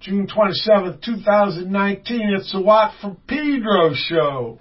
June 27th, 2019. It's the Watt from Pedro show.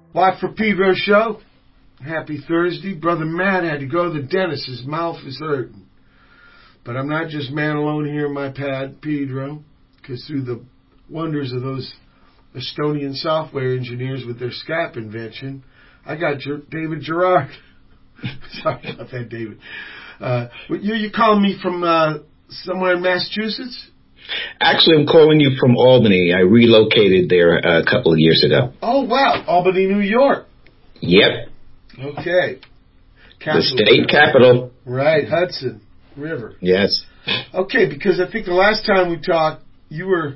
Watt from Pedro show. Happy Thursday. Brother Matt had to go to the dentist. His mouth is hurting. But I'm not just man alone here in my pad, Pedro, because through the wonders of those Estonian software engineers with their SCAP invention, I got David Gerard. Sorry about that, David. You calling me from somewhere in Massachusetts? Actually, I'm calling you from Albany. I relocated there a couple of years ago. Oh, wow. Albany, New York. Yep. Okay. The state capital. Right, Hudson River. Yes. Okay, because I think the last time we talked, you were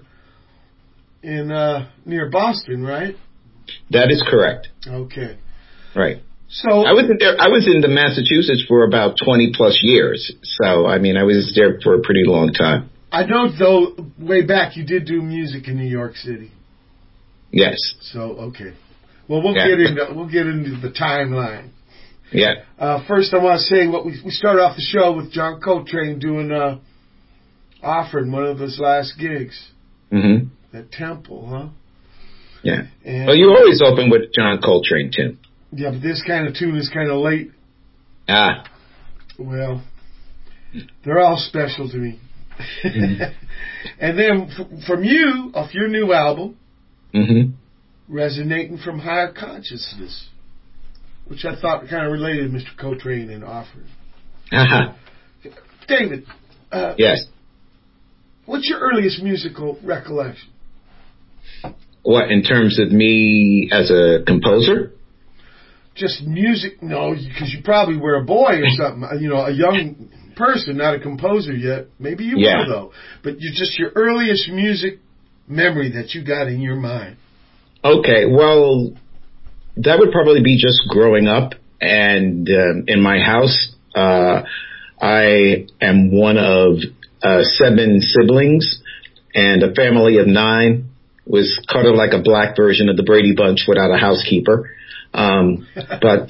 in near Boston, right? That is correct. Okay. Right. So I was in the Massachusetts for about 20 plus years. So, I mean, I was there for a pretty long time. I know, though, way back you did do music in New York City. Yes. So, okay. Well, we'll get into the timeline. Yeah. First, I want to say we started off the show with John Coltrane doing Offered, one of his last gigs. Mm-hmm. At Temple, huh? Yeah. And, well, you always open with John Coltrane, too. Yeah, but this kind of tune is kind of late. Ah. Well, they're all special to me. Mm-hmm. And then from you, off your new album, mm-hmm. Resonating from Higher Consciousness, which I thought kind of related Mr. Coltrane and Offered. Uh-huh. David. Yes. What's your earliest musical recollection? What, in terms of me as a composer? Just music? No, because you probably were a boy or something. A young person, not a composer yet. Maybe you were, though. But your earliest music memory that you got in your mind. Okay, well, that would probably be just growing up. And in my house, I am one of 7 siblings, and a family of 9 was kind of like a black version of the Brady Bunch without a housekeeper. But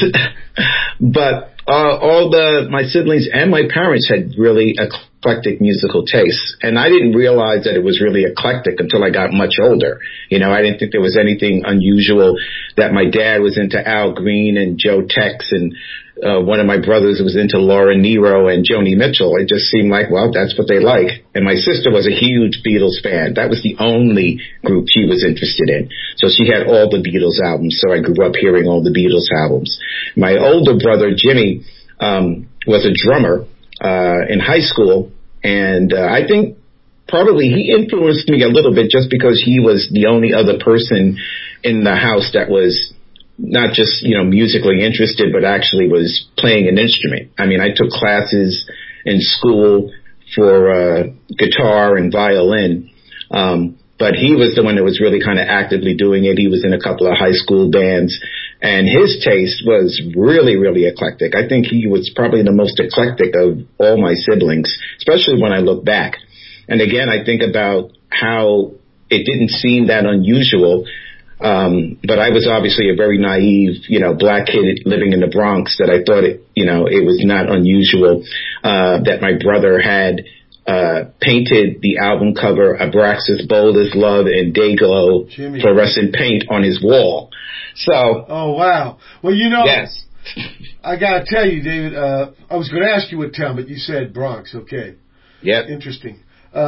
all my siblings and my parents had really eclectic musical tastes, and I didn't realize that it was really eclectic until I got much older. I didn't think there was anything unusual that my dad was into Al Green and Joe Tex, and one of my brothers was into Laura Nyro and Joni Mitchell. It just seemed like, well, that's what they like. And my sister was a huge Beatles fan. That was the only group she was interested in. So she had all the Beatles albums. So I grew up hearing all the Beatles albums. My older brother, Jimmy, was a drummer in high school. And I think probably he influenced me a little bit just because he was the only other person in the house that was not just, musically interested, but actually was playing an instrument. I mean, I took classes in school for guitar and violin, but he was the one that was really kind of actively doing it. He was in a couple of high school bands, and his taste was really, really eclectic. I think he was probably the most eclectic of all my siblings, especially when I look back. And again, I think about how it didn't seem that unusual. But I was obviously a very naive, black kid living in the Bronx, that I thought it was not unusual, that my brother had, painted the album cover Abraxas, Bold as Love, and Dayglow fluorescent paint on his wall. So. Oh, wow. Well, Yes. I gotta tell you, David, I was going to ask you what town, but you said Bronx. Okay. Yeah. Interesting.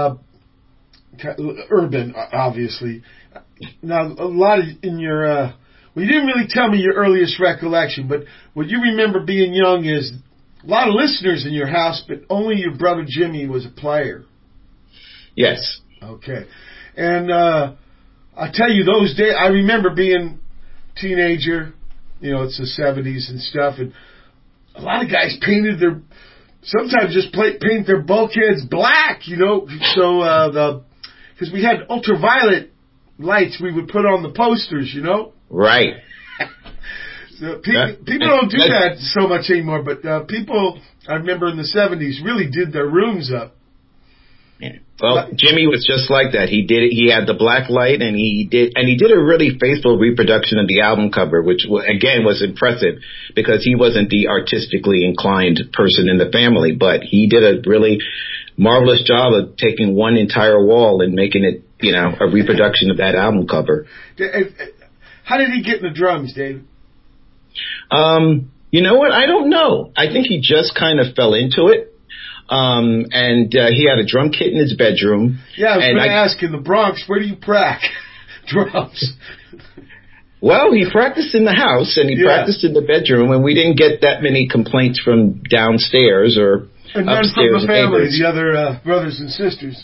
Urban, obviously. Now, a lot in your, you didn't really tell me your earliest recollection, but what you remember being young is a lot of listeners in your house, but only your brother Jimmy was a player. Yes. Okay. And I tell you, those days, I remember being a teenager, it's the 70s and stuff, and a lot of guys painted sometimes just paint their bulkheads black, so because we had ultraviolet lights we would put on the posters, Right. So people don't do that so much anymore, but people, I remember in the 70s, really did their rooms up. Yeah. Well, Jimmy was just like that. He did it. He had the black light, and he did a really faithful reproduction of the album cover, which again was impressive because he wasn't the artistically inclined person in the family, but he did a really marvelous job of taking one entire wall and making it, a reproduction of that album cover. How did he get in the drums, David? You know what? I don't know. I think he just kind of fell into it. And he had a drum kit in his bedroom. Yeah, I was going to ask, in the Bronx, where do you practice drums? Well, he practiced in the house, and he practiced in the bedroom, and we didn't get that many complaints from downstairs or and none upstairs. From the family, the other brothers and sisters.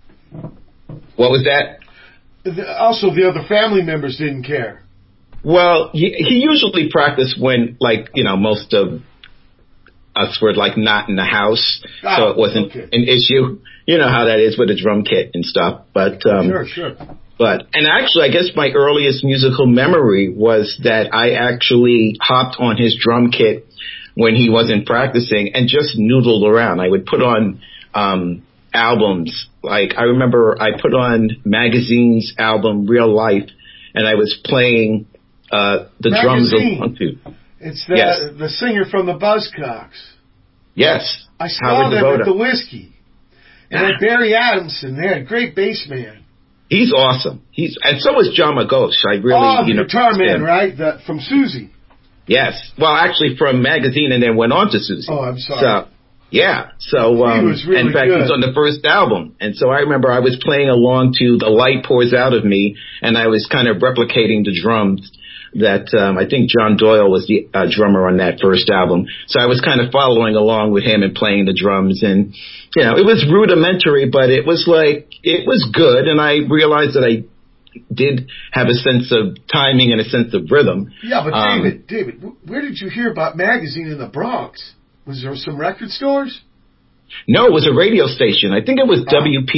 What was that? Also, the other family members didn't care. Well, he usually practiced when, like, you know, most of us were, like, not in the house, so it wasn't an issue. You know how that is with a drum kit and stuff. But Sure. And actually, I guess my earliest musical memory was that I actually hopped on his drum kit when he wasn't practicing and just noodled around. I would put on albums. Like, I remember I put on Magazine's album, Real Life, and I was playing the drums along to. It's the singer from the Buzzcocks. Yes. I saw them at the Whiskey. And then Barry Adamson, they had a great bass man. He's awesome. And so is John Magosh. I really, the guitar man, right? From Susie. Yes. Well, actually from Magazine and then went on to Susie. Oh, I'm sorry. So, yeah. So, he was really in fact, good. he was on the first album. And so I remember I was playing along to The Light Pours Out of Me, and I was kind of replicating the drums that I think John Doyle was the drummer on that first album. So I was kind of following along with him and playing the drums. And, you know, it was rudimentary, but it was good. And I realized that I did have a sense of timing and a sense of rhythm. Yeah, but David, where did you hear about Magazine in the Bronx? Was there some record stores? No, it was a radio station. I think it was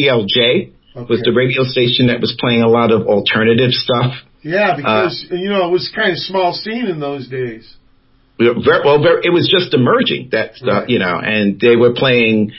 WPLJ. Was the radio station that was playing a lot of alternative stuff. Yeah, because, it was kind of small scene in those days. It was just emerging, that stuff, right. And they were playing,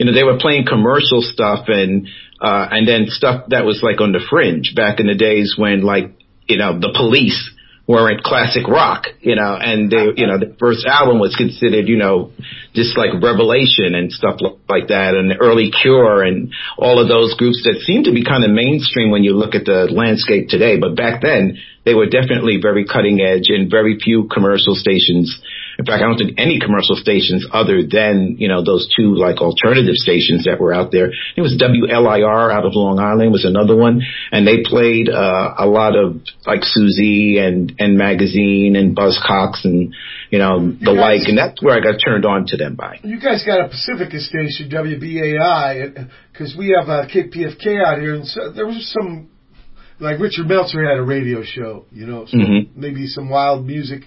commercial stuff and then stuff that was like on the fringe back in the days when, like, the Police were in classic rock, and they, the first album was considered, just like Revelation and stuff like that, and the early Cure and all of those groups that seem to be kind of mainstream when you look at the landscape today. But back then, they were definitely very cutting edge and very few commercial stations. In fact, I don't think any commercial stations other than, those two like alternative stations that were out there. It was WLIR out of Long Island was another one. And they played a lot of like Susie and Magazine and Buzzcocks and, like. And that's where I got turned on to them by. You guys got a Pacifica station, WBAI, because we have KPFK out here. And so there was some, like Richard Meltzer had a radio show, so maybe some wild music.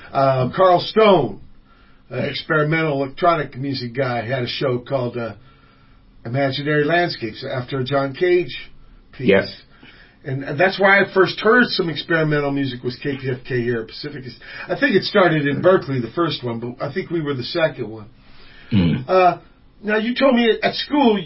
Carl Stone, experimental electronic music guy, had a show called Imaginary Landscapes after a John Cage piece. Yes. And that's why I first heard some experimental music was KPFK here at Pacifica. I think it started in Berkeley, the first one, but I think we were the second one. Now, you told me at school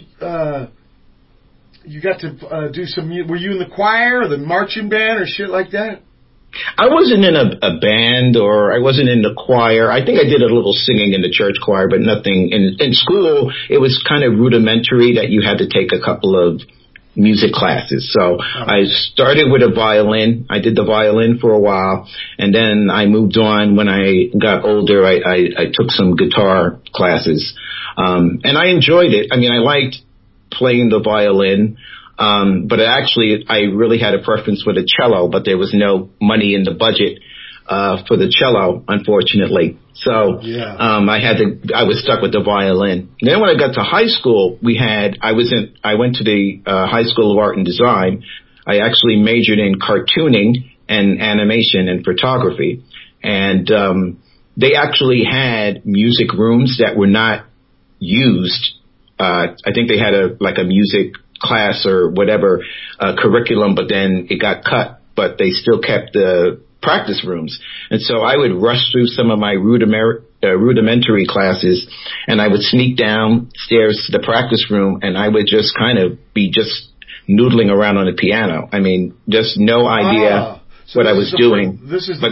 you got to do some... Were you in the choir or the marching band or shit like that? I wasn't in a band or I wasn't in the choir. I think I did a little singing in the church choir, but nothing. In school, it was kind of rudimentary that you had to take a couple of music classes. So I started with a violin. I did the violin for a while, and then I moved on. When I got older, I took some guitar classes, and I enjoyed it. I mean, I liked playing the violin. But I really had a preference for the cello, but there was no money in the budget, for the cello, unfortunately. So, I was stuck with the violin. And then when I got to high school, I went to the, High School of Art and Design. I actually majored in cartooning and animation and photography. And, they actually had music rooms that were not used. I think they had a music class or whatever curriculum, but then it got cut, but they still kept the practice rooms. And so I would rush through some of my rudimentary classes, and I would sneak downstairs to the practice room, and I would just kind of be just noodling around on the piano. I mean, just no idea what I was doing. This is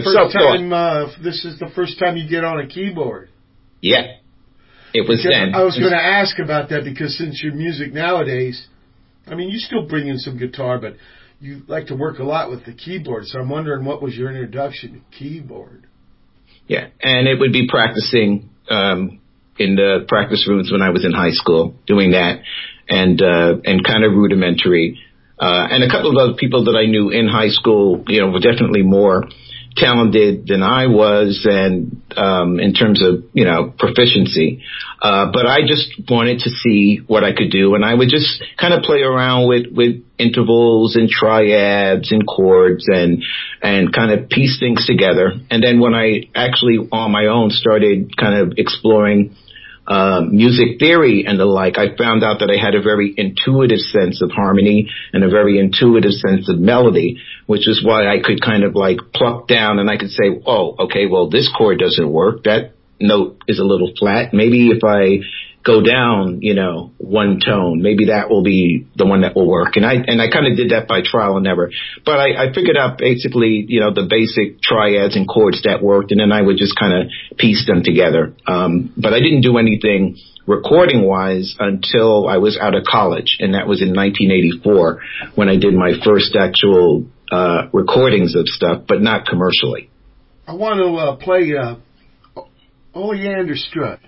the first time you get on a keyboard. Yeah. It was then. I was going to ask about that because since your music nowadays, I mean, you still bring in some guitar, but you like to work a lot with the keyboard, so I'm wondering what was your introduction to keyboard? Yeah, and it would be practicing in the practice rooms when I was in high school, doing that, and kind of rudimentary. And a couple of other people that I knew in high school, were definitely more talented than I was, and in terms of proficiency. But I just wanted to see what I could do, and I would just kind of play around with intervals and triads and chords and kind of piece things together. And then when I actually on my own started kind of exploring music theory and the like, I found out that I had a very intuitive sense of harmony and a very intuitive sense of melody, which is why I could kind of like pluck down and I could say, oh, okay, well, this chord doesn't work. That note is a little flat. Maybe if I go down, one tone, maybe that will be the one that will work. And I kind of did that by trial and error. But I figured out basically, the basic triads and chords that worked, and then I would just kind of piece them together. But I didn't do anything recording wise until I was out of college. And that was in 1984 when I did my first actual recordings of stuff, but not commercially. I want to play Oleander Strut.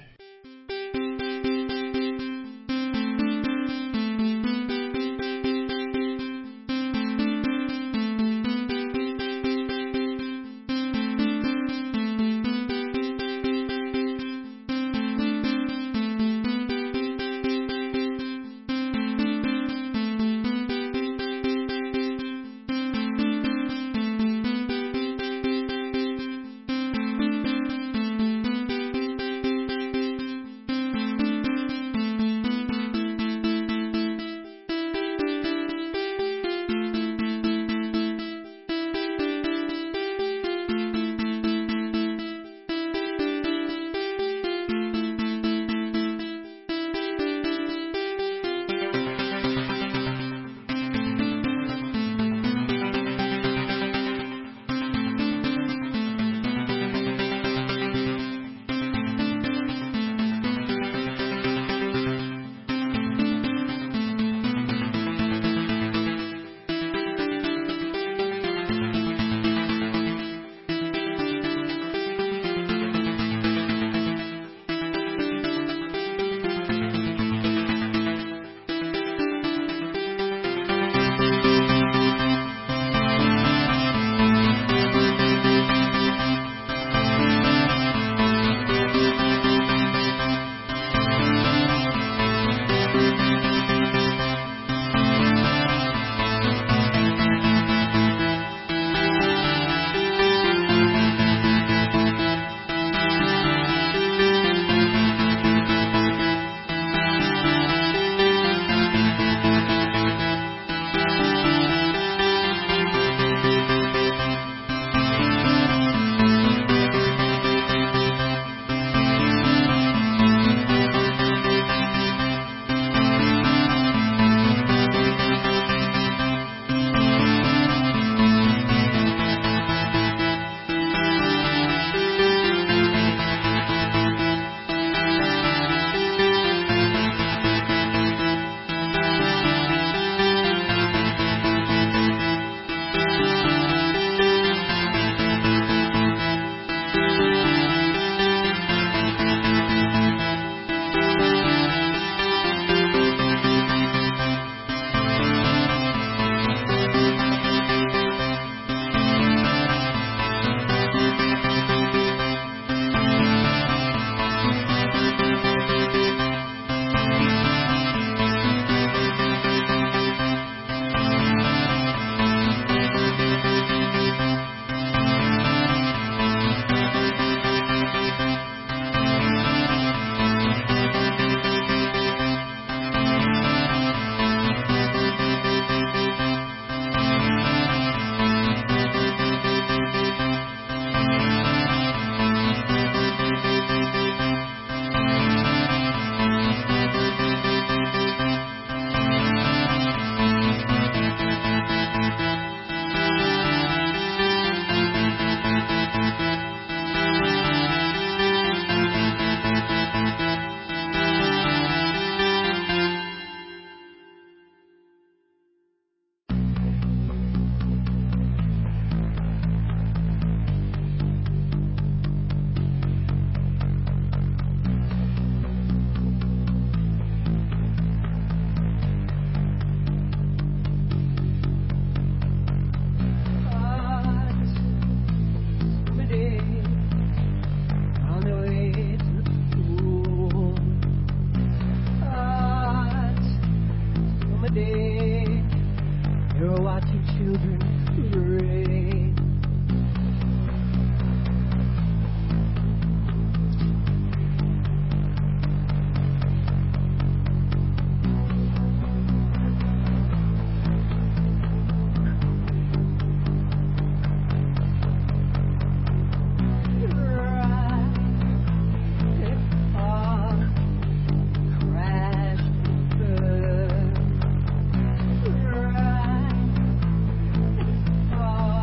day. You're watching children rain. Crash, burn,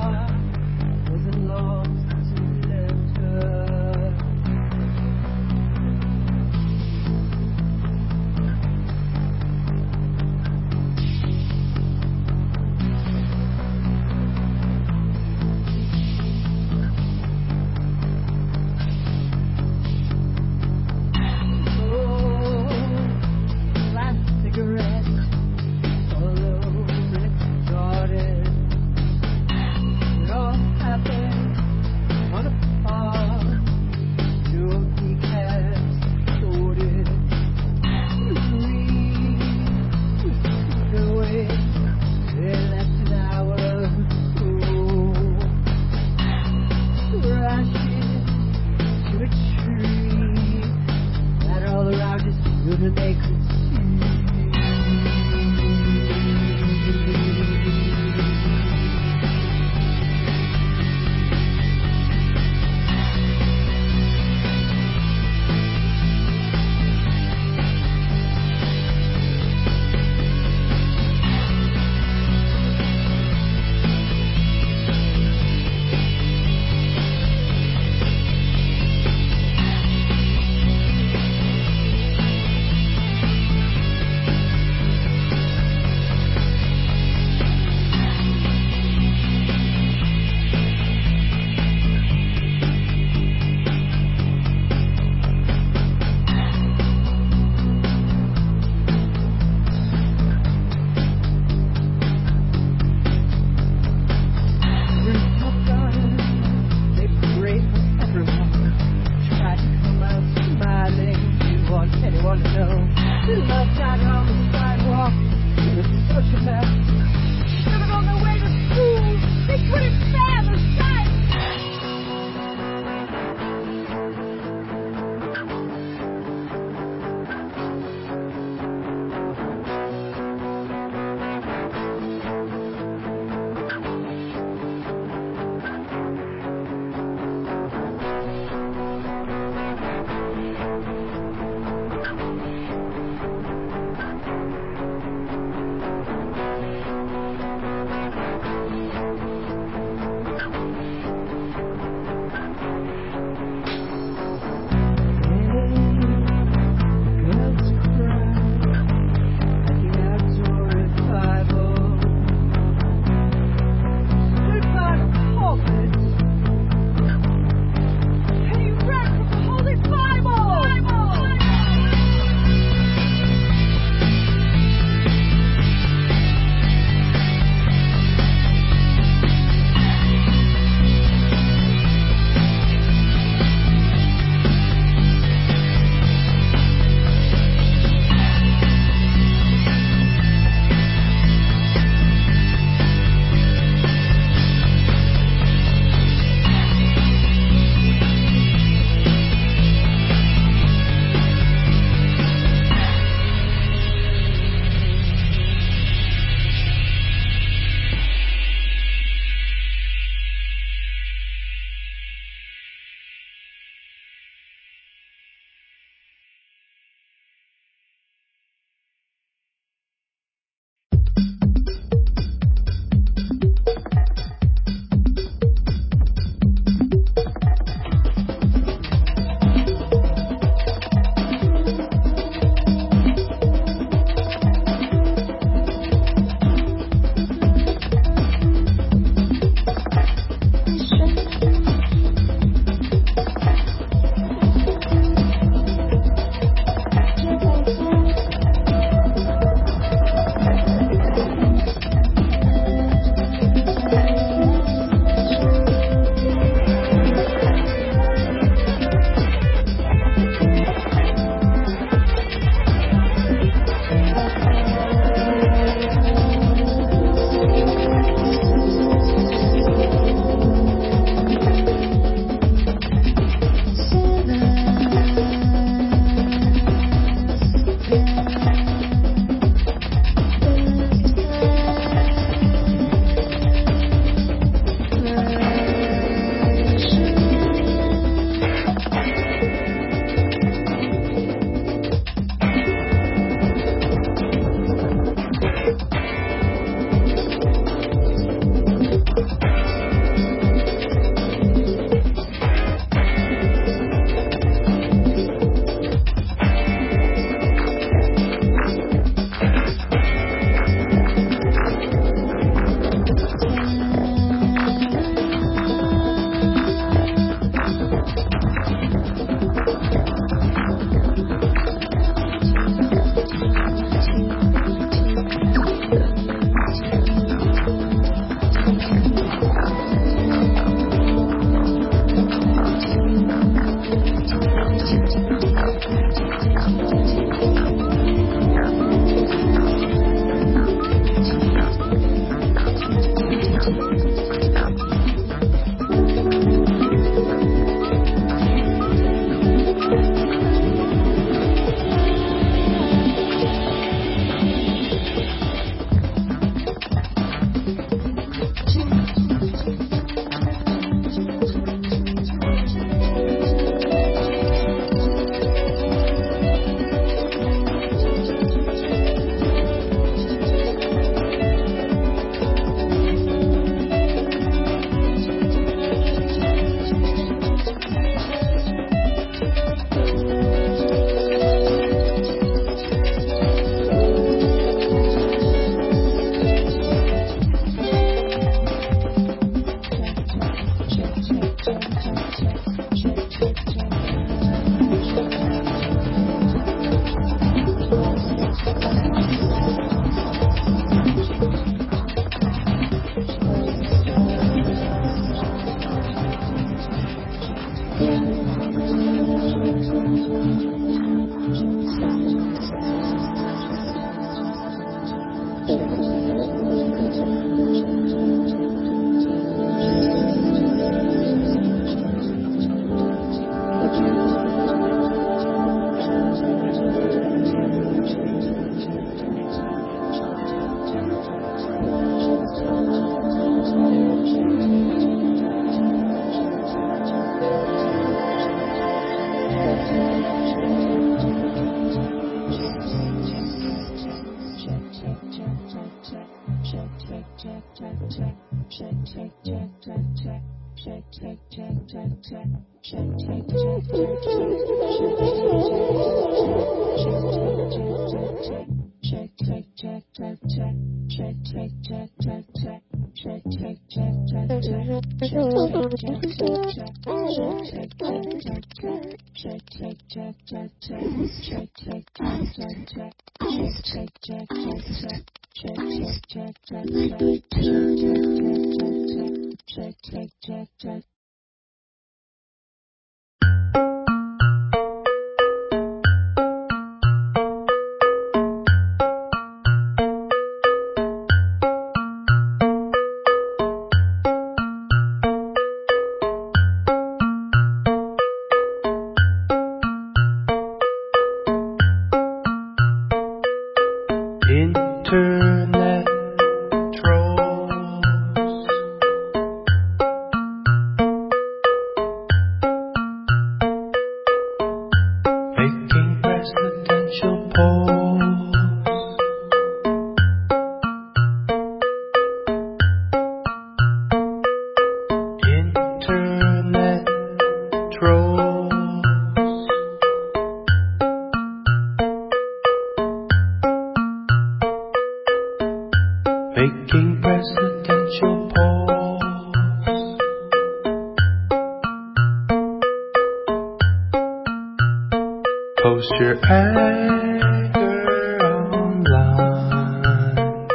Internet trolls making presidential polls. Internet trolls making presidential polls. Post your anger online.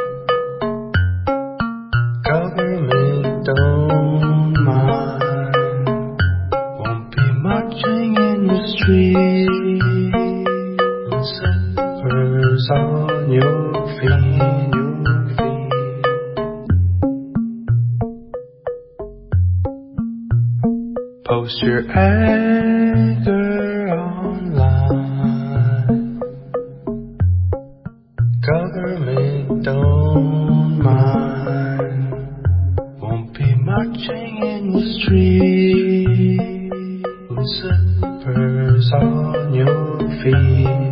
Government don't mind. Won't be marching in the streets. Zippers on your feet. Post your anger online. Government don't mind. Won't be marching in the streets. Zippers on your feet.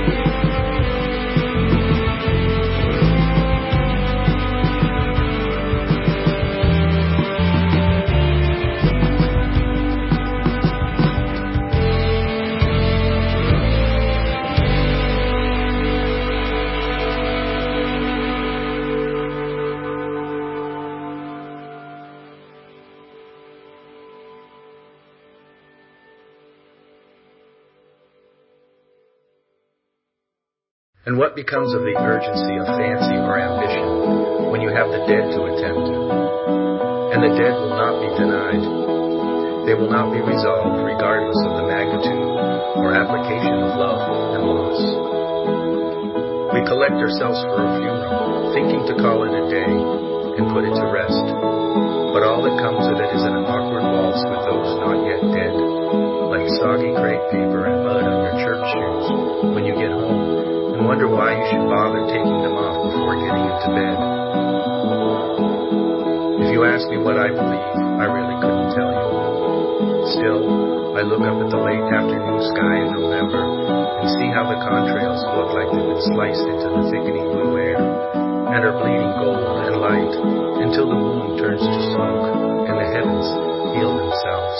And what becomes of the urgency of fancy or ambition when you have the dead to attend to? And the dead will not be denied. They will not be resolved regardless of the magnitude or application of love and loss. We collect ourselves for a funeral, thinking to call it a day and put it to rest. But all that comes of it is an awkward waltz with those not yet dead, like soggy crepe paper and mud on your church shoes when you get home and wonder why you should bother taking them off before getting into bed. If you ask me what I believe, I really couldn't tell you. Still, I look up at the late afternoon sky in November and see how the contrails look like they've been sliced into the thickening blue air and are bleeding gold and light until the moon turns to smoke and the heavens heal themselves.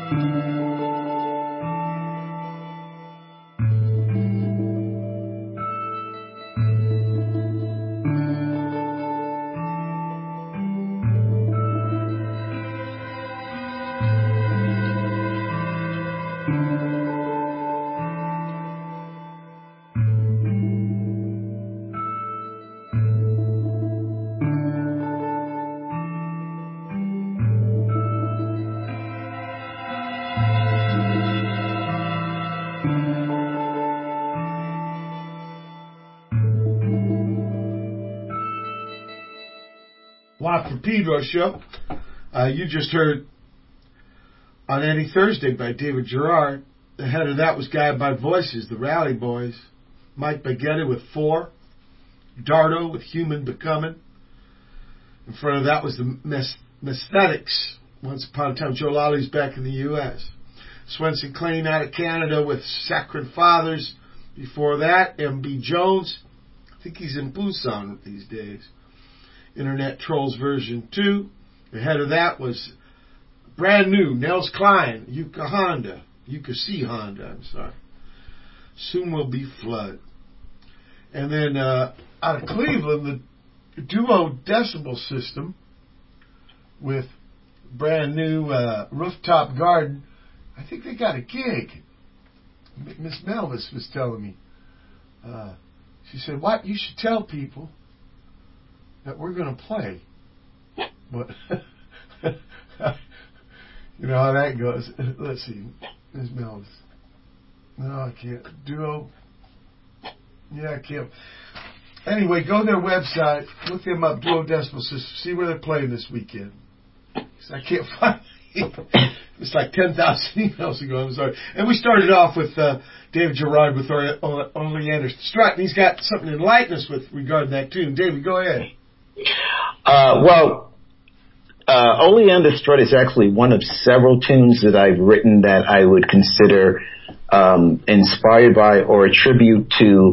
Watt for Pedro show. You just heard On Any Thursday by David Gerard. Ahead of that was Guided by Voices, the Rally Boys. Mike Baggetta with Four. Dardo with Human Becoming. In front of that was the Mesthetics. Once Upon a Time, Joe Lolly's back in the U.S. Swenson Klein out of Canada with Saccharine Fathers. Before that, M.B. Jones. I think he's in Busan these days. Internet Trolls version 2. Ahead of that was brand new Nels Klein, Yuka C Honda, I'm sorry. Soon Will Be Flood. And then out of Cleveland, the Duo Decibel System with brand new Rooftop Garden. I think they got a gig. Miss Melvis was telling me. She said, "What? You should tell people that we're going to play." But you know how that goes. Let's see. Miss Melvis. No, I can't. Duo. Yeah, I can't. Anyway, go to their website, look them up, Duo Decibel System, see where they're playing this weekend. I can't find it. It's like 10,000 emails ago, I'm sorry. And we started off with David Gerard with Oleander Strut, and he's got something to enlighten us with regarding that tune. David, go ahead. Oleander Strut is actually one of several tunes that I've written that I would consider inspired by or a tribute to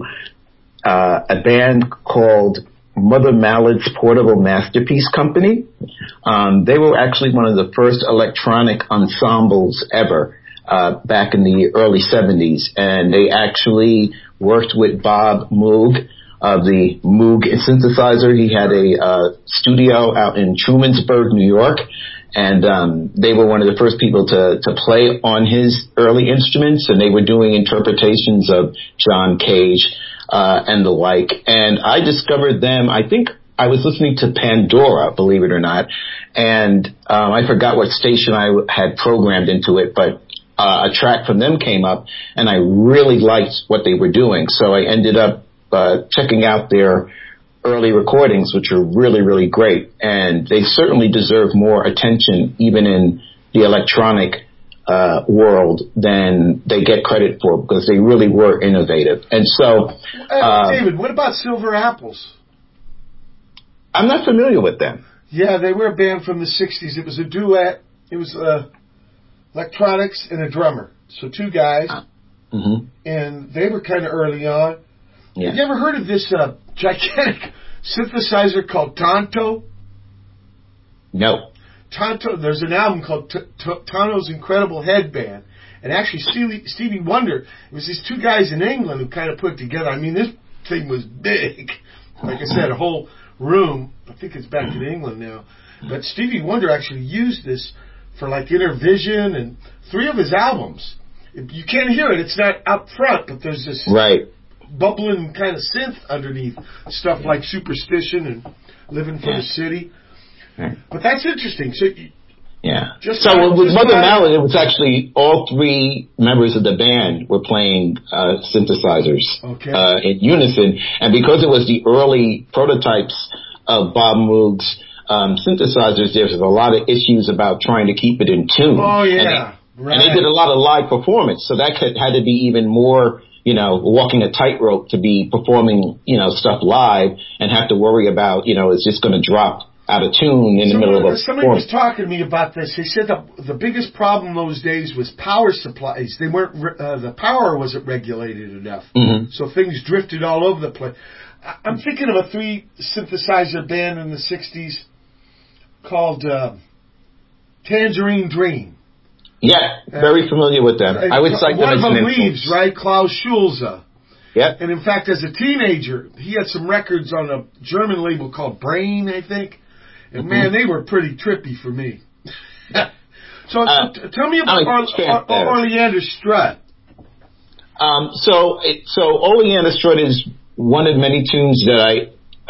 a band called Mother Mallard's Portable Masterpiece Company. They were actually one of the first electronic ensembles ever back in the early 70s, and they actually worked with Bob Moog of the Moog synthesizer. He had a studio out in Trumansburg, New York, and they were one of the first people to play on his early instruments, and they were doing interpretations of John Cage and the like. And I discovered them, I think I was listening to Pandora, believe it or not, and I forgot what station I had programmed into it, but a track from them came up, and I really liked what they were doing. So I ended up checking out their early recordings, which are really, really great. And they certainly deserve more attention, even in the electronic world, than they get credit for, because they really were innovative. And so... David, what about Silver Apples? I'm not familiar with them. Yeah, they were a band from the 60s. It was a duet. It was electronics and a drummer. So two guys. Mm-hmm. And they were kind of early on. Yeah. Have you ever heard of this gigantic synthesizer called Tonto? No. Tonto, there's an album called Tonto's Incredible Headband. And actually, Stevie Wonder, it was these two guys in England who kind of put it together. I mean, this thing was big. Like I said, a whole room. I think it's back in England now. But Stevie Wonder actually used this for like Intervision and 3 of his albums. You can't hear it. It's not up front, but there's this... Right. Bubbling kind of synth underneath stuff like Superstition and Living for the City. But that's interesting. So with Mother Mallard, it was actually all 3 members of the band were playing synthesizers in unison. And because it was the early prototypes of Bob Moog's synthesizers, there was a lot of issues about trying to keep it in tune. Oh, yeah. And they did a lot of live performance. So that had to be even more... walking a tightrope to be performing, stuff live and have to worry about, it's just going to drop out of tune in the middle of a performance. Somebody was talking to me about this. He said the biggest problem those days was power supplies. They weren't, the power wasn't regulated enough. Mm-hmm. So things drifted all over the place. I'm thinking of a 3 synthesizer band in the 60s called Tangerine Dream. Yeah, very familiar with them. I would cite them one as of an them influence. leaves, right? Klaus Schulze. Yep. And in fact, as a teenager, he had some records on a German label called Brain, I think. And man, they were pretty trippy for me. So tell me about Oleander Strut. So Oleander Strut is one of many tunes that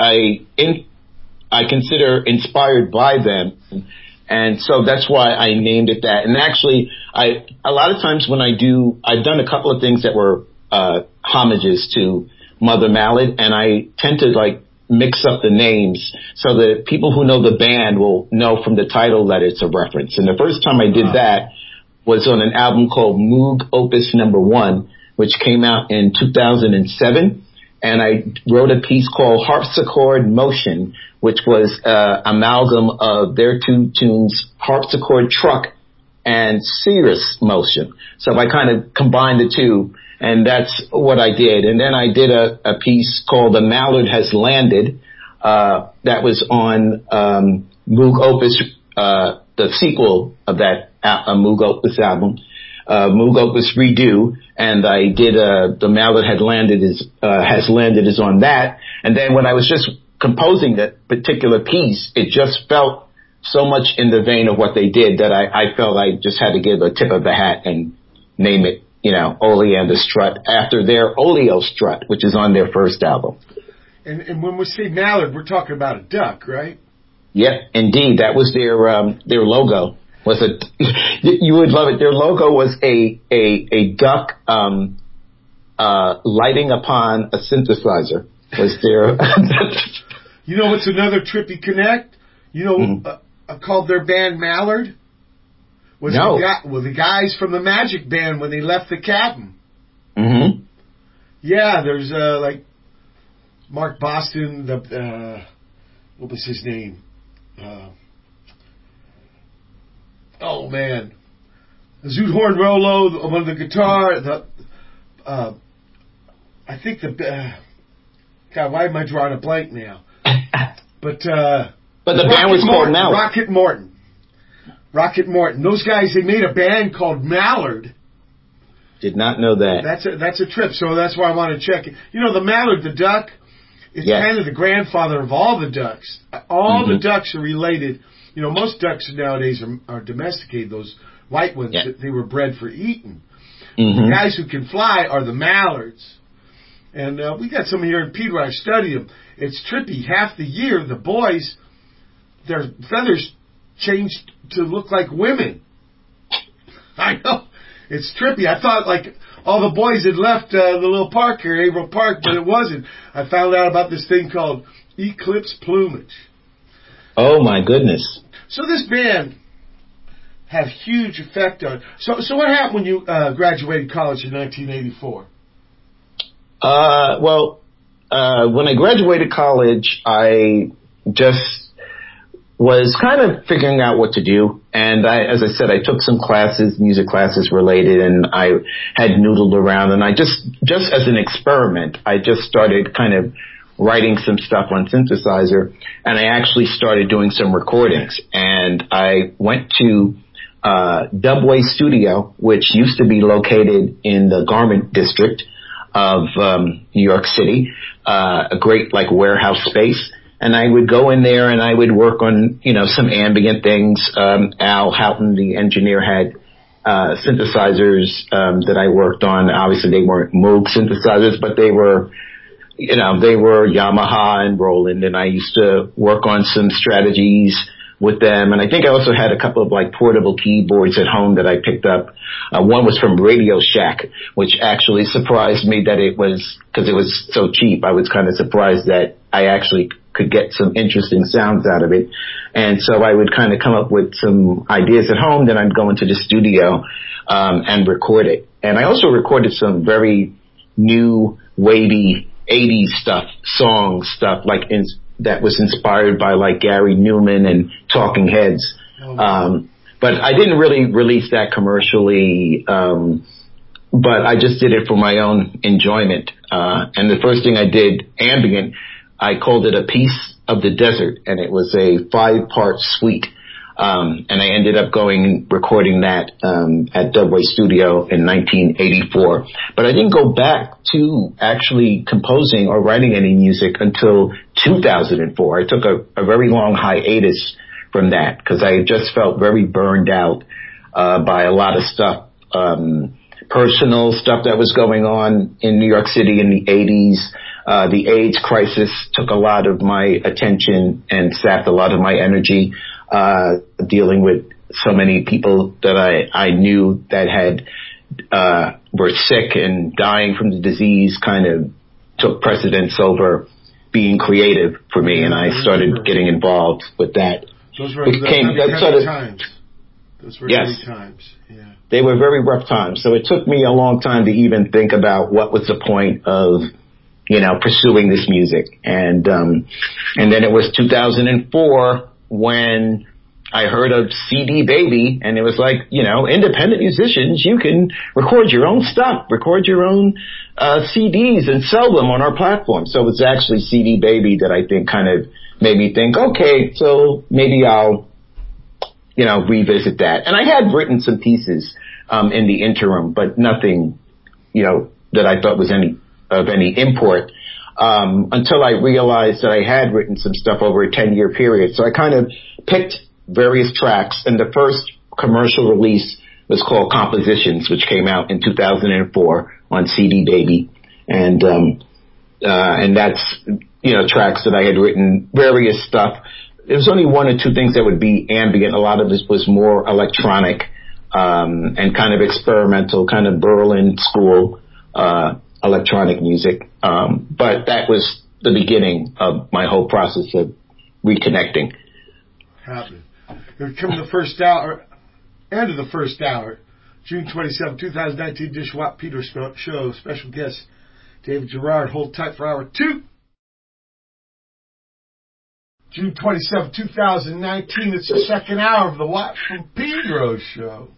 I consider inspired by them. And so that's why I named it that. And actually, a lot of times when I've done a couple of things that were homages to Mother Malard, and I tend to like mix up the names so that people who know the band will know from the title that it's a reference. And the first time I did that was on an album called Moog Opus No. 1, which came out in 2007. And I wrote a piece called Harpsichord Motion, which was amalgam of their two tunes, Harpsichord Truck and Cirrus Motion. So I kind of combined the two, and that's what I did. And then I did a piece called The Mallard Has Landed, that was on Moog Opus, the sequel of that Moog Opus album, Moog Opus Redo, and I did The Mallard Has Landed is on that. And then when I was just composing that particular piece, it just felt so much in the vein of what they did that I felt I just had to give a tip of the hat and name it, Oleander Strut, after their Oleo Strut, which is on their first album. And when we say mallard, we're talking about a duck, right? Yep, indeed. That was their logo. You would love it. Their logo was a duck lighting upon a synthesizer. Was there? You know what's another trippy connect? Called their band Mallard? No. The guys from the Magic Band when they left the cabin. Mm-hmm. Yeah, there's like Mark Boston, what was his name? Oh man, Zoot Horn Rolo on the guitar. I think God, why am I drawing a blank now? But the band was called Mallard. Rocket Morton. Those guys, they made a band called Mallard. Did not know that. That's a trip. So that's why I want to check it. The mallard, the duck, is kind of the grandfather of all the ducks. All the ducks are related. Most ducks nowadays are domesticated. Those white ones, they were bred for eating. The guys who can fly are the mallards. And we got some here in Pedro. I studied them. It's trippy. Half the year, the boys, their feathers changed to look like women. I know. It's trippy. I thought like all the boys had left the little park here, Averill Park, but it wasn't. I found out about this thing called eclipse plumage. Oh my goodness. So this band had huge effect on. So what happened when you graduated college in 1984? When I graduated college, I just was kind of figuring out what to do. And as I said, I took some classes, music classes related, and I had noodled around. And I just as an experiment, I just started kind of writing some stuff on synthesizer, and I actually started doing some recordings. And I went to Dubway Studio, which used to be located in the Garment District of New York City, a great like warehouse space. And I would go in there and I would work on, some ambient things. Al Houghton, the engineer, had synthesizers that I worked on. Obviously, they weren't Moog synthesizers, but they were Yamaha and Roland. And I used to work on some strategies with them. And I think I also had a couple of like portable keyboards at home that I picked up. One was from Radio Shack, which actually surprised me that because it was so cheap. I was kind of surprised that I actually could get some interesting sounds out of it. And so I would kind of come up with some ideas at home, then I'd go into the studio and record it. And I also recorded some very new, wavy 80s stuff like that was inspired by like Gary Newman and Talking Heads. But I didn't really release that commercially, but I just did it for my own enjoyment. And the first thing I did, ambient, I called it A Piece of the Desert, and it was a 5-part suite And I ended up recording that at Dubway Studio in 1984. But I didn't go back to actually composing or writing any music until 2004. I took a very long hiatus from that because I just felt very burned out by a lot of stuff, personal stuff that was going on in New York City in the 80s. The AIDS crisis took a lot of my attention and sapped a lot of my energy, dealing with so many people that I knew that were sick and dying from the disease kind of took precedence over being creative for me, and I started getting involved with that. Those were heavy times. Those were heavy times, yeah. They were very rough times, so it took me a long time to even think about what was the point of, pursuing this music. And then it was 2004 when I heard of CD Baby, and it was like, independent musicians, you can record your own stuff, record your own CDs and sell them on our platform. So it was actually CD Baby that I think kind of made me think, okay, so maybe I'll, revisit that. And I had written some pieces in the interim, but nothing, that I thought was of any import, until I realized that I had written some stuff over a 10-year period. So I kind of picked various tracks, and the first commercial release was called Compositions, which came out in 2004 on CD Baby. And that's, tracks that I had written, various stuff. There was only one or two things that would be ambient. A lot of this was more electronic, and kind of experimental, kind of Berlin school, electronic music. But that was the beginning of my whole process of reconnecting. Happened. We're coming to the first hour, end of the first hour, June 27, 2019, Dishwap Peter Show. Special guest, David Gerard. Hold tight for hour 2. June 27, 2019, it's the second hour of the Watt from Pedro Show.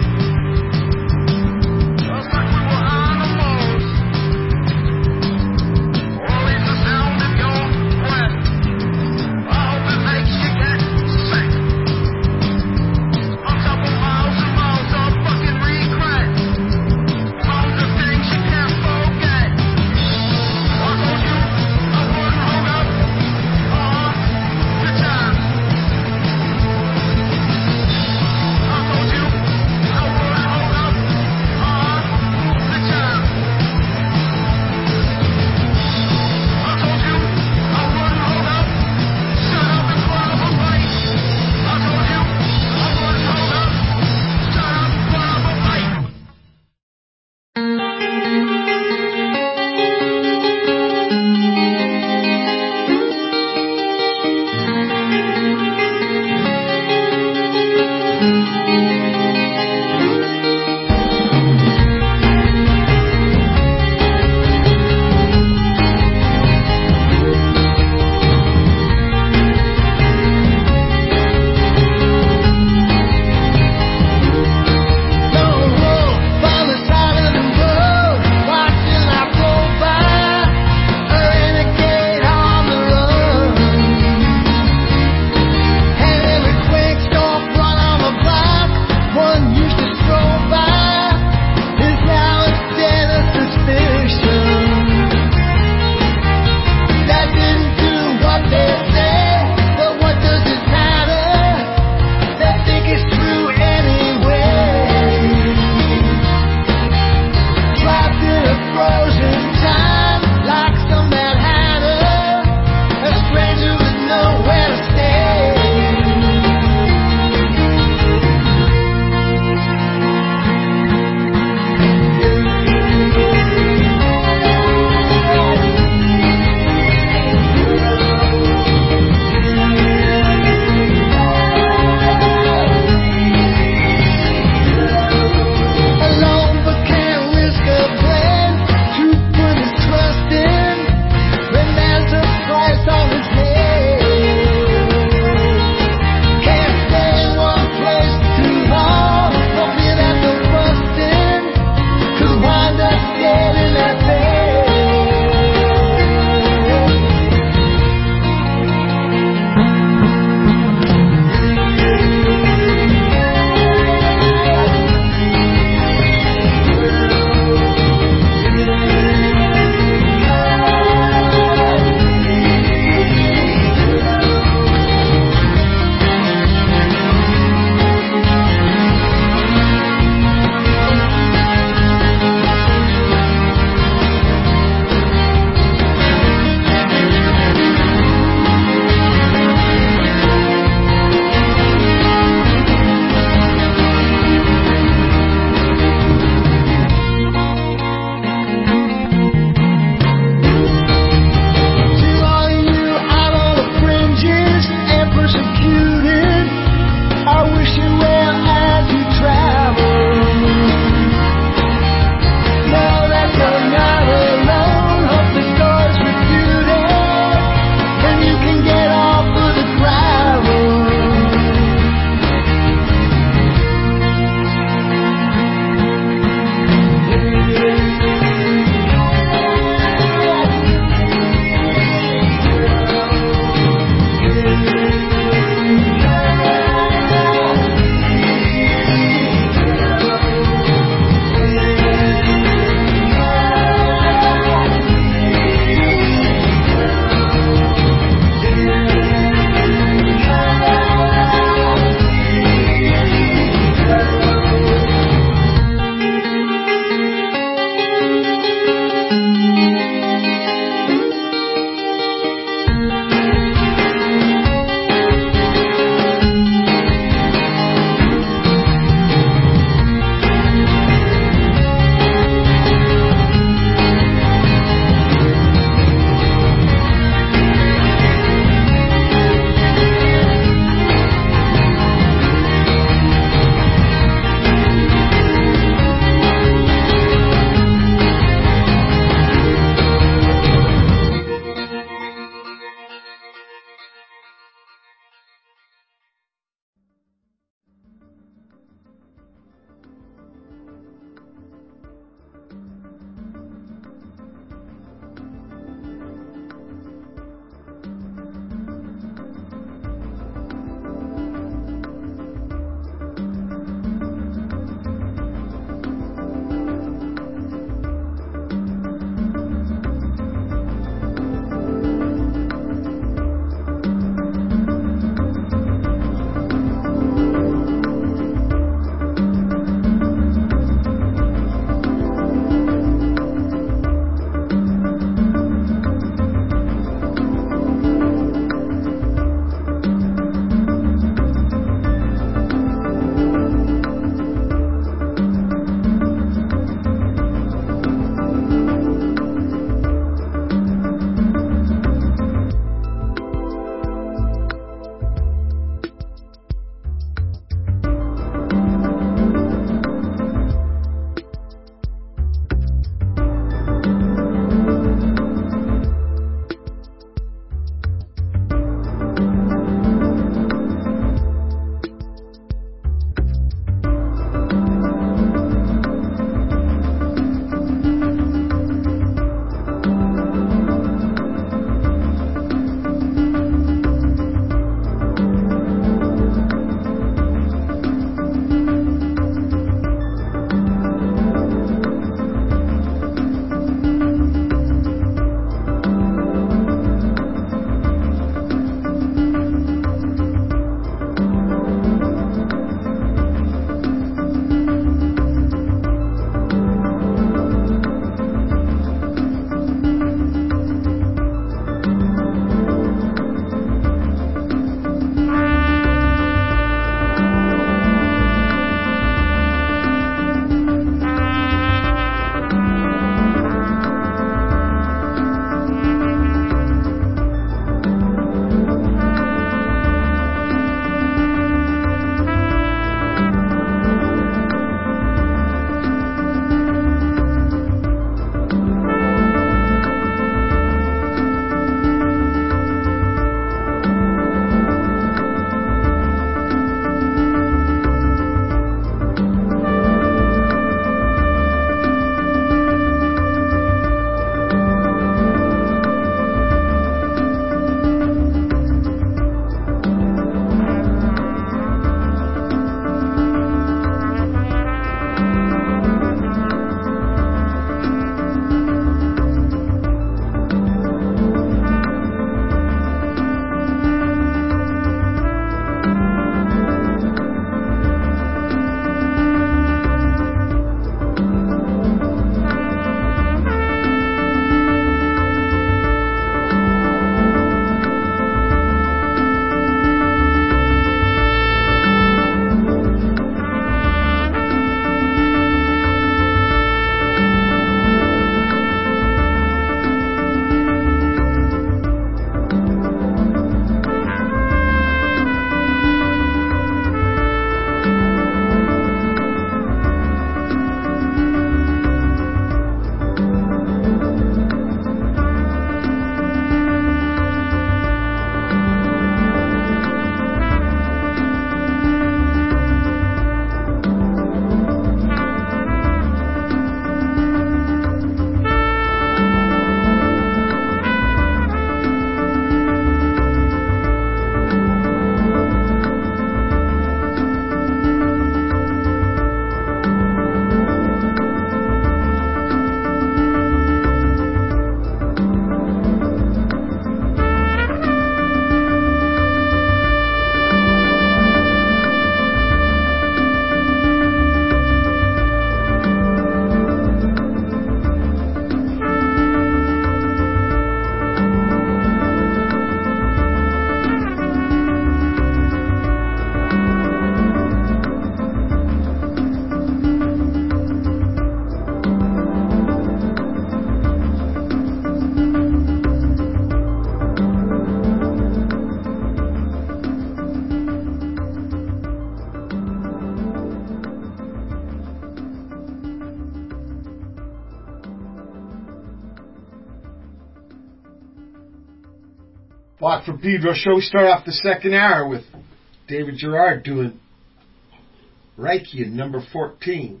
Watt from Pedro show. We start off the second hour with David Gerard doing Reichian, number 14.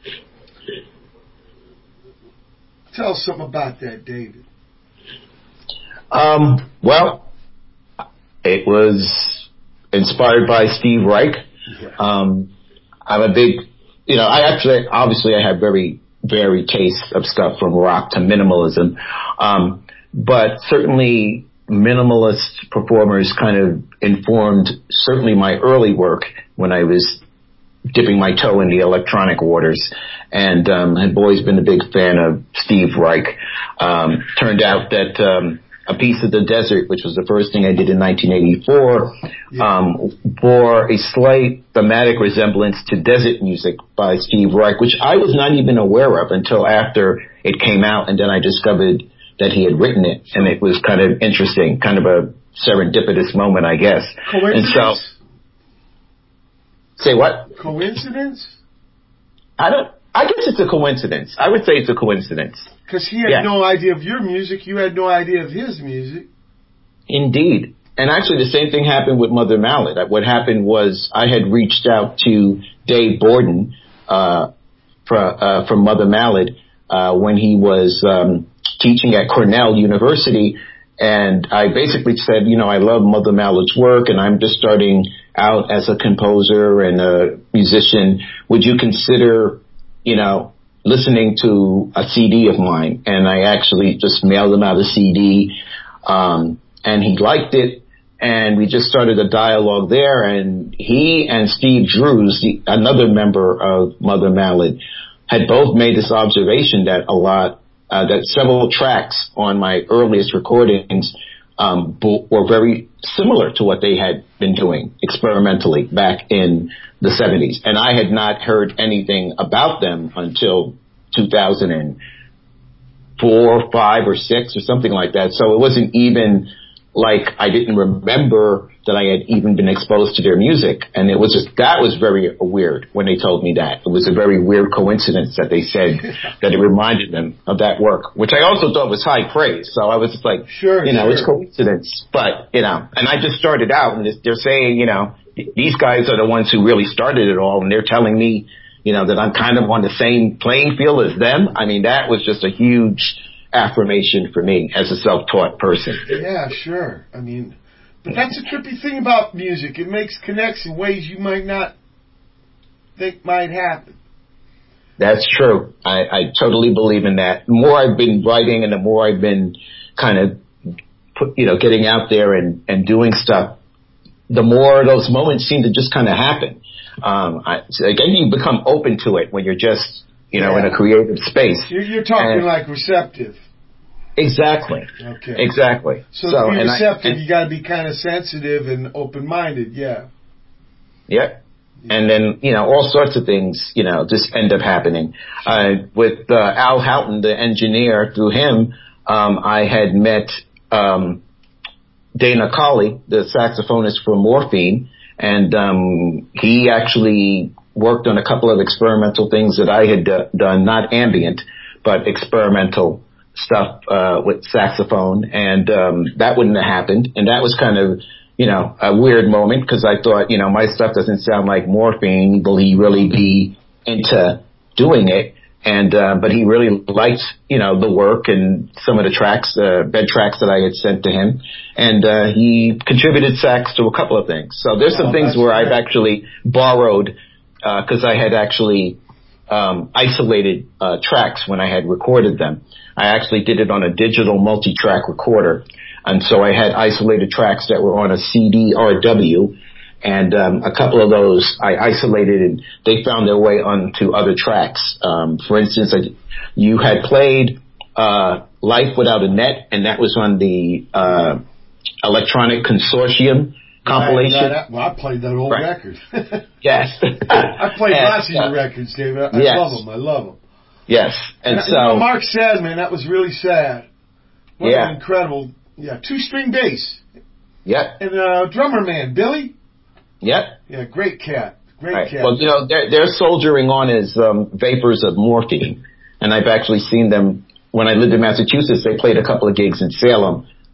Tell us something about that, David. Well, it was inspired by Steve Reich. Yeah. I'm a big, obviously I have very varied taste of stuff from rock to minimalism. But certainly minimalist performers kind of informed certainly my early work when I was dipping my toe in the electronic waters, and had always been a big fan of Steve Reich. Turned out that A Piece of the Desert, which was the first thing I did in 1984, bore a slight thematic resemblance to Desert Music by Steve Reich, which I was not even aware of until after it came out, and then I discovered that he had written it, and it was kind of interesting, kind of a serendipitous moment, I guess. Coincidence? And so, say what? Coincidence? I guess it's a coincidence. I would say it's a coincidence. Because he had no idea of your music, you had no idea of his music. Indeed. And actually the same thing happened with Mother Mallet. What happened was I had reached out to Dave Borden from Mother Mallet when he was teaching at Cornell University, and I basically said, I love Mother Mallet's work, and I'm just starting out as a composer and a musician. Would you consider, listening to a CD of mine? And I actually just mailed him out a CD, and he liked it, and we just started a dialogue there, and he and Steve Drews, another member of Mother Mallet, had both made this observation that that several tracks on my earliest recordings were very similar to what they had been doing experimentally back in the 70s. And I had not heard anything about them until 2004, 5, or 6 or something like that. So it wasn't even like I didn't remember that I had even been exposed to their music. And that was very weird when they told me that. It was a very weird coincidence that they said that it reminded them of that work, which I also thought was high praise. So I was just like, sure. It's coincidence. But, and I just started out, and they're saying, these guys are the ones who really started it all, and they're telling me, that I'm kind of on the same playing field as them. I mean, that was just a huge affirmation for me as a self-taught person. Yeah, sure. I mean, but that's a trippy thing about music. It makes connects in ways you might not think might happen. That's true. I totally believe in that. The more I've been writing and the more I've been kind of, getting out there and doing stuff, the more those moments seem to just kind of happen. Again, you become open to it when you're just, in a creative space. You're talking like receptive. Exactly. Okay. Exactly. So to be receptive, you got to be kind of sensitive and open-minded, yeah. Yeah. And then, all sorts of things, just end up happening. With Al Houghton, the engineer, through him, I had met Dana Colley, the saxophonist for Morphine, and he actually worked on a couple of experimental things that I had done, not ambient, but experimental stuff with saxophone, and that wouldn't have happened. And that was kind of, a weird moment, because I thought, my stuff doesn't sound like Morphine. Will he really be into doing it? And but he really liked, the work and some of the tracks, bed tracks that I had sent to him, and he contributed sax to a couple of things. So there's some things where I've actually borrowed, because I had actually isolated tracks when I had recorded them. I actually did it on a digital multi-track recorder, and so I had isolated tracks that were on a CD-RW, and a couple of those I isolated, and they found their way onto other tracks. For instance, you had played Life Without a Net, and that was on the Electronic Consortium compilation. I played that old record. Yes. I played lots of your records, David. I love them. Yes. And so Mark said, man, that was really sad. What an incredible, 2-string bass. Yeah. And drummer man, Billy. Yep. Yeah, great cat. Cat. Well, they're soldiering on as vapors of morphine, and I've actually seen them when I lived in Massachusetts. They played a couple of gigs in Salem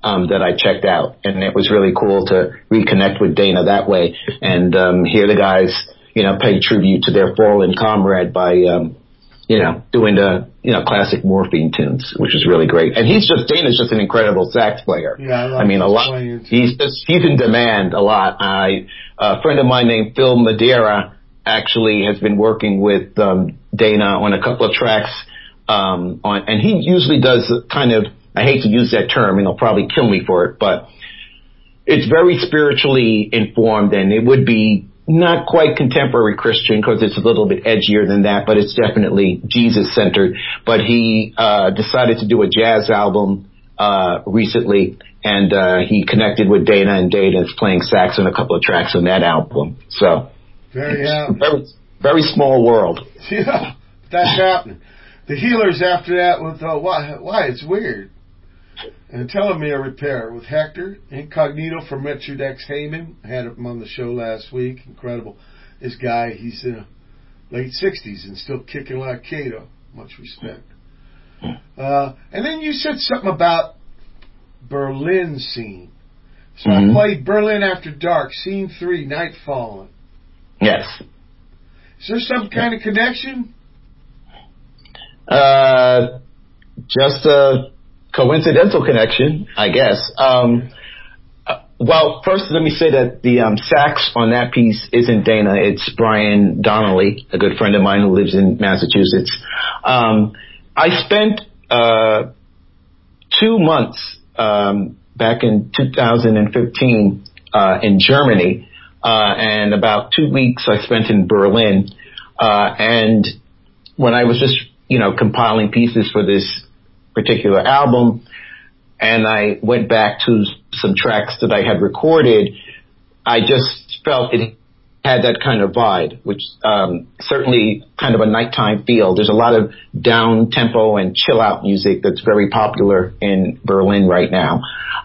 that I checked out. And it was really cool to reconnect with Dana that way and hear the guys, pay tribute to their fallen comrade by, doing the, classic Morphine tunes, which is really great. And Dana's just an incredible sax player. Yeah, I mean, a lot. He's in demand a lot. A friend of mine named Phil Madeira actually has been working with Dana on a couple of tracks. And he usually does kind of, I hate to use that term, and he'll probably kill me for it, but it's very spiritually informed, and it would be not quite contemporary Christian because it's a little bit edgier than that, but it's definitely Jesus-centered. But he decided to do a jazz album recently, and he connected with Dana, and Dana is playing sax on a couple of tracks on that album. So very, very small world. Yeah, that's happening. The Healers after that with why it's weird. And Telomere Repair with Hector Incognito from Richard X. Heyman. I had him on the show last week. Incredible. This guy, he's in late 60s and still kicking like Kato. Much respect. And then you said something about Berlin scene. So I played Berlin After Dark, Scene 3, Night Fallen. Yes. Is there some kind of connection? Just a coincidental connection, I guess. Well, first let me say that the sax on that piece isn't Dana. It's Brian Donnelly, a good friend of mine who lives in Massachusetts. I spent 2 months back in 2015 in Germany, and about 2 weeks I spent in Berlin. And when I was just compiling pieces for this particular album, and I went back to some tracks that I had recorded, I just felt it had that kind of vibe, which certainly kind of a nighttime feel. There's a lot of down tempo and chill out music that's very popular in Berlin right now.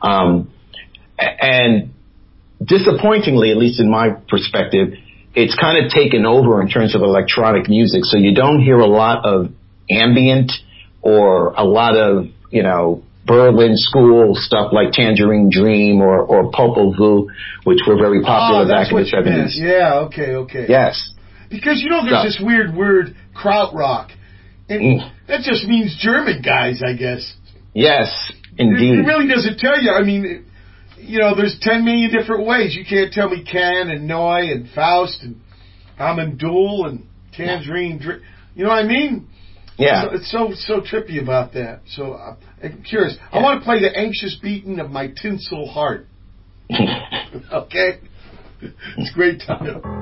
And disappointingly, at least in my perspective, it's kind of taken over in terms of electronic music. So you don't hear a lot of ambient or a lot of, Berlin school stuff like Tangerine Dream or Popol Vuh, which were very popular back in the 70s. Yeah, okay. Yes. Because, there's this weird word, krautrock. And that just means German guys, I guess. Yes, indeed. It really doesn't tell you. I mean, there's 10 million different ways. You can't tell me Can and Neu and Faust and Amandul and Tangerine Dream. You know what I mean? Yeah. So it's so trippy about that. So I'm curious. Yeah. I want to play the anxious beating of my tinsel heart. Okay? It's a great time.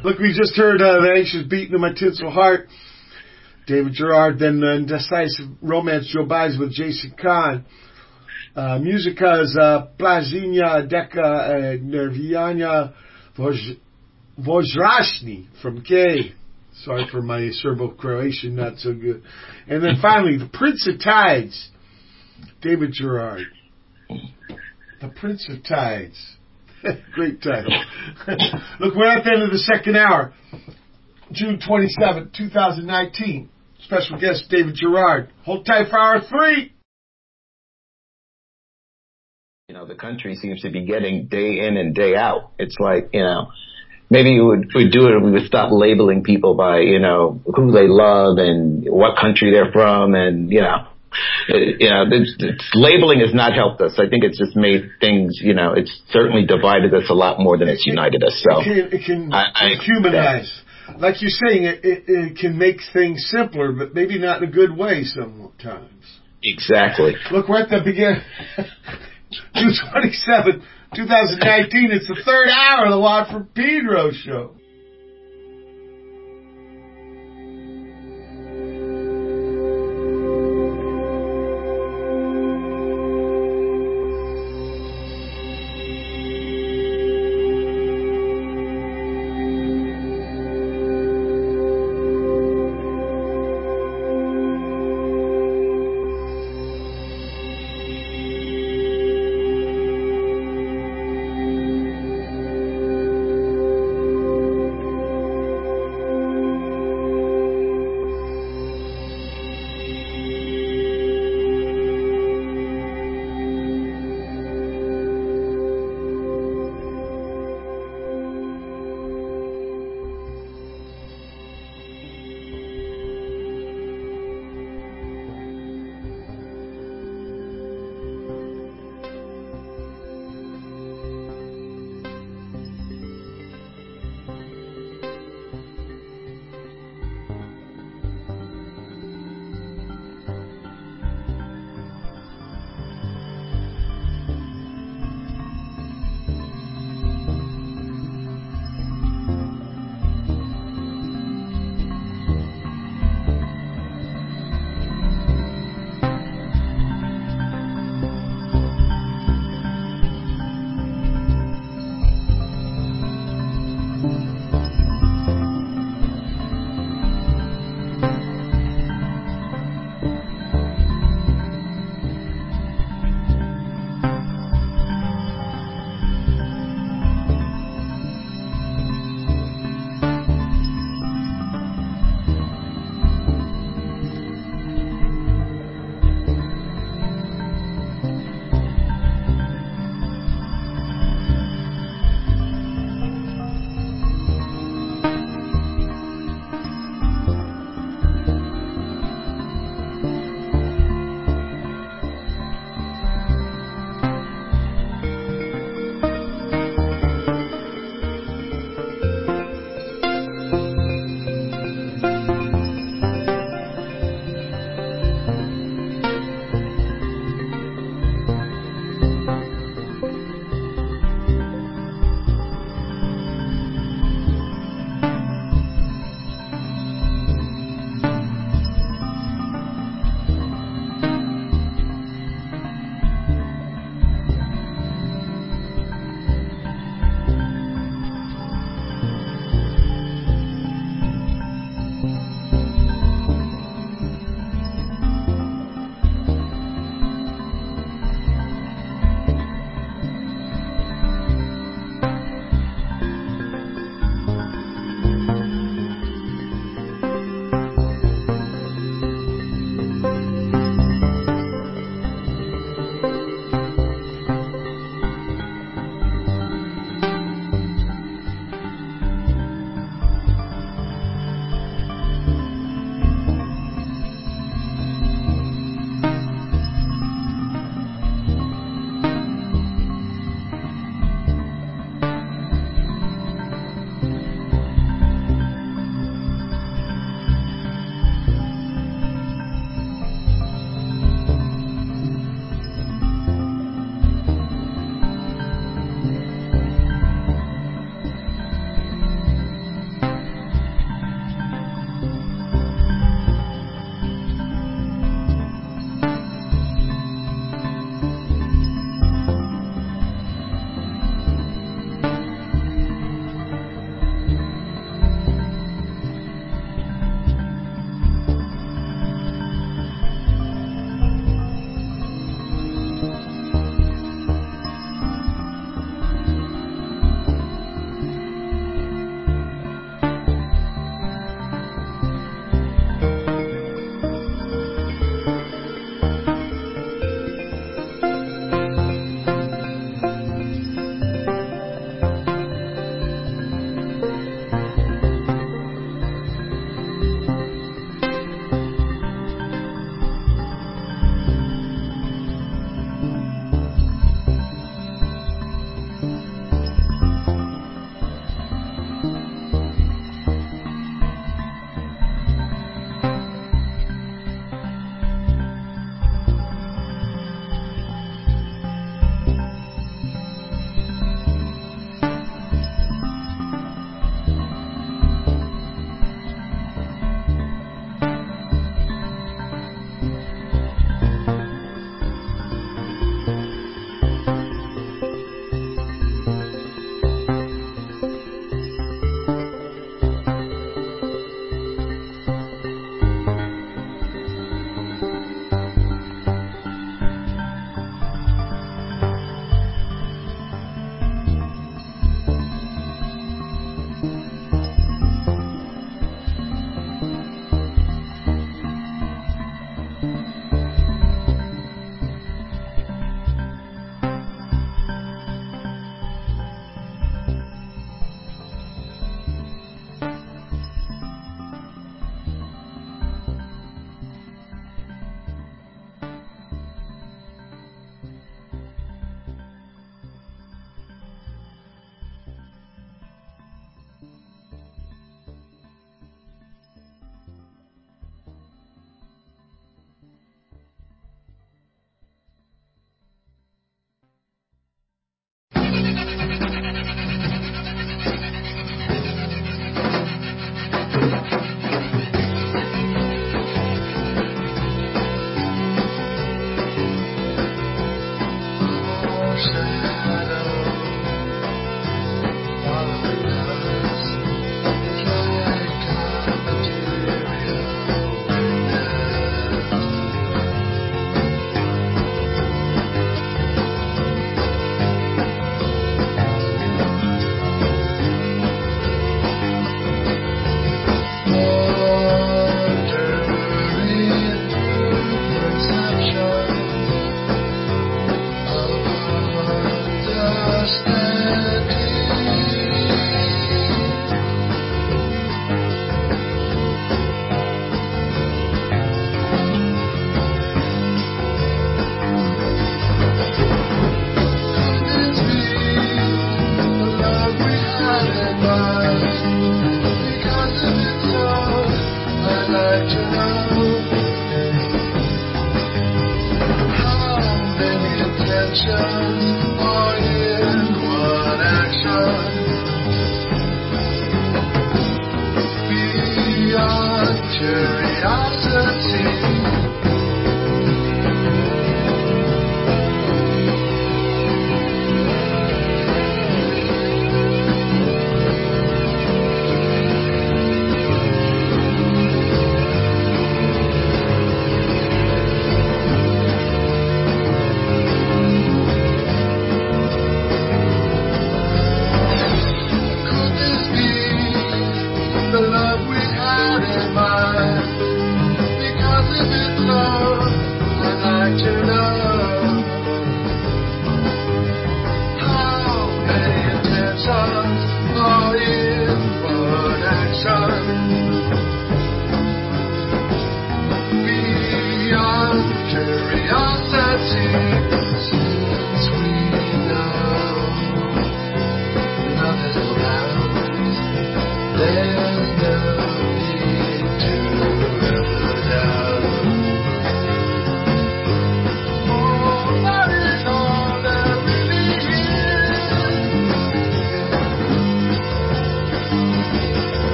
Look, we just heard The Anxious Beating of My Tinsel Heart, David Gerard, then Indecisive Romance, Joe Baez with Jason Kahn. Musica's Plazinia Deka Nerviana Vojrashny from K. Sorry for my Serbo-Croatian, not so good. And then finally, The Prince of Tides, David Gerard. The Prince of Tides. Great title. Look, we're at the end of the second hour. June 27th, 2019. Special guest, David Gerard. Hold tight for hour 3. You know, the country seems to be getting day in and day out. It's like, you know, maybe we'd do it and we would stop labeling people by, you know, who they love and what country they're from, and, you know, labeling has not helped us. I think it's just made things, you know, it's certainly divided us a lot more than it's united us. So it can humanize. Like you're saying, it can make things simpler, but maybe not in a good way sometimes. Exactly. Look, we're at the beginning. June 27th, 2019. It's the third hour of the Watt from Pedro show.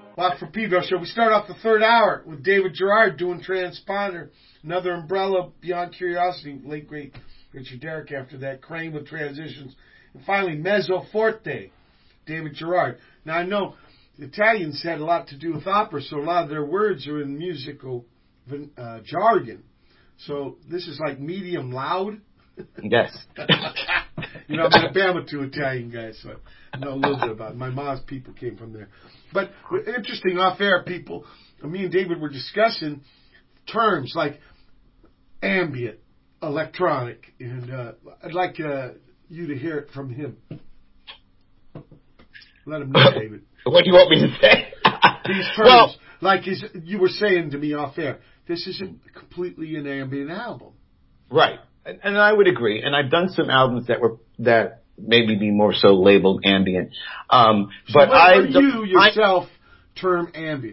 Lock for Pedro Show. We start off the third hour with David Gerard doing Transponder, another Umbrella, Beyond Curiosity, late great Richard Derrick after that, Crane with Transitions, and finally Mezzo Forte, David Gerard. Now I know the Italians had a lot to do with opera, so a lot of their words are in musical jargon. So this is like medium loud. Yes. You know, I'm Alabama to Italian guys, so I know a little bit about it. My mom's people came from there. But interesting off-air, people, me and David were discussing terms like ambient, electronic, and I'd like you to hear it from him. Let him know, David. What do you want me to say? These terms, like you were saying to me off-air, this isn't completely an ambient album. Right. And I would agree. And I've done some albums that maybe be more so labeled ambient. So but what do you yourself term ambient?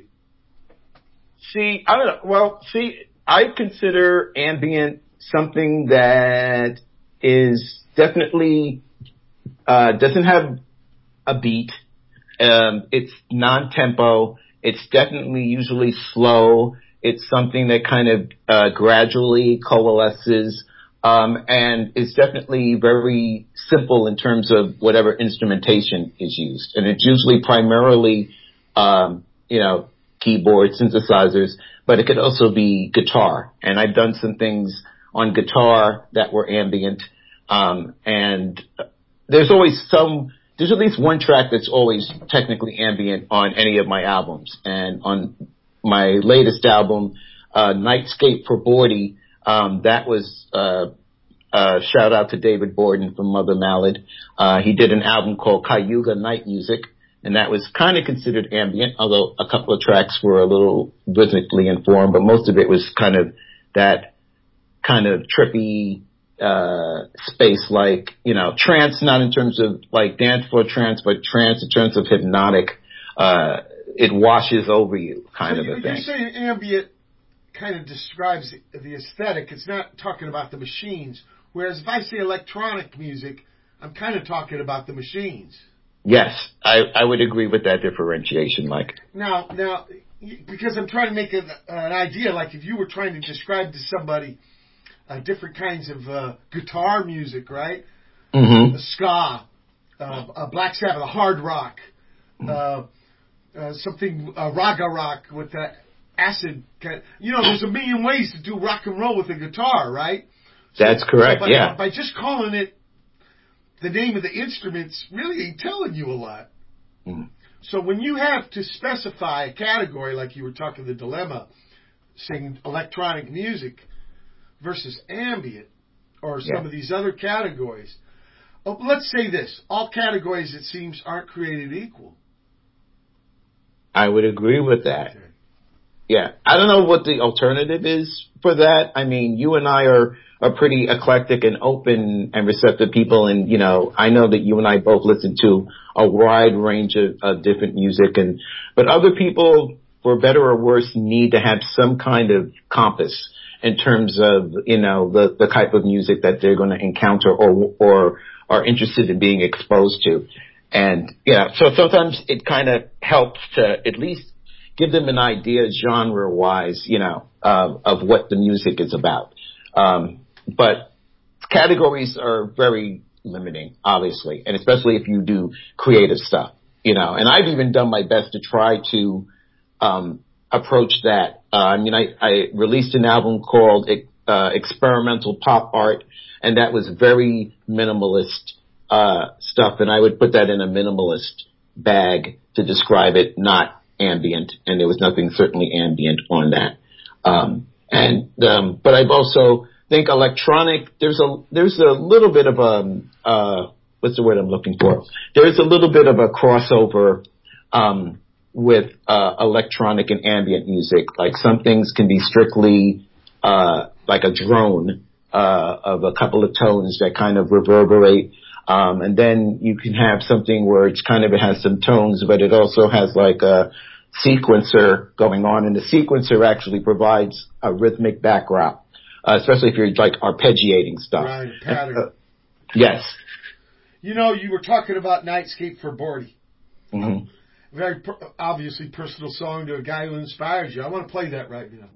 See, I don't know. Well, see, I consider ambient something that is definitely doesn't have a beat. It's non-tempo. It's definitely usually slow. It's something that kind of gradually coalesces. And it's definitely very simple in terms of whatever instrumentation is used. And it's usually primarily, keyboard, synthesizers, but it could also be guitar. And I've done some things on guitar that were ambient. And there's at least one track that's always technically ambient on any of my albums. And on my latest album, Nightscape for Bordy, that was shout out to David Borden from Mother Malad. He did an album called Cayuga Night Music, and that was kind of considered ambient, although a couple of tracks were a little rhythmically informed, but most of it was kind of that kind of trippy space, like, trance, not in terms of like dance floor trance, but trance in terms of hypnotic. It washes over you kind of a thing. You're saying ambient kind of describes the aesthetic. It's not talking about the machines. Whereas if I say electronic music, I'm kind of talking about the machines. Yes, I would agree with that differentiation, Mike. Now, because I'm trying to make an idea, like if you were trying to describe to somebody different kinds of guitar music, right? Mm-hmm. Ska, Black Sabbath, hard rock, something raga rock with that acid kind. There's a million ways to do rock and roll with a guitar, right? That's correct. So by just calling it the name of the instruments, really ain't telling you a lot. Mm. So when you have to specify a category, like you were talking the dilemma, saying electronic music versus ambient, or some of these other categories. Let's say this: all categories, it seems, aren't created equal. I would agree with that. Okay. Yeah. I don't know what the alternative is for that. I mean, you and I are pretty eclectic and open and receptive people. And, I know that you and I both listen to a wide range of different music. But other people, for better or worse, need to have some kind of compass in terms of, the type of music that they're going to encounter or are interested in being exposed to. And, so sometimes it kind of helps to at least give them an idea genre-wise, of what the music is about. But categories are very limiting, obviously, and especially if you do creative stuff, and I've even done my best to try to approach that. I released an album called Experimental Pop Art, and that was very minimalist stuff, and I would put that in a minimalist bag to describe it, not ambient, and there was nothing certainly ambient on that. But I've also think electronic, there's a little bit of what's the word I'm looking for? There's a little bit of a crossover with electronic and ambient music. Like some things can be strictly like a drone of a couple of tones that kind of reverberate. And then you can have something where it has some tones, but it also has like a sequencer going on, and the sequencer actually provides a rhythmic backdrop, especially if you're like arpeggiating stuff. Right, pattern. Yes. You were talking about Nightscape for Bordy. Mm-hmm. very obviously personal song to a guy who inspires you. I want to play that right now.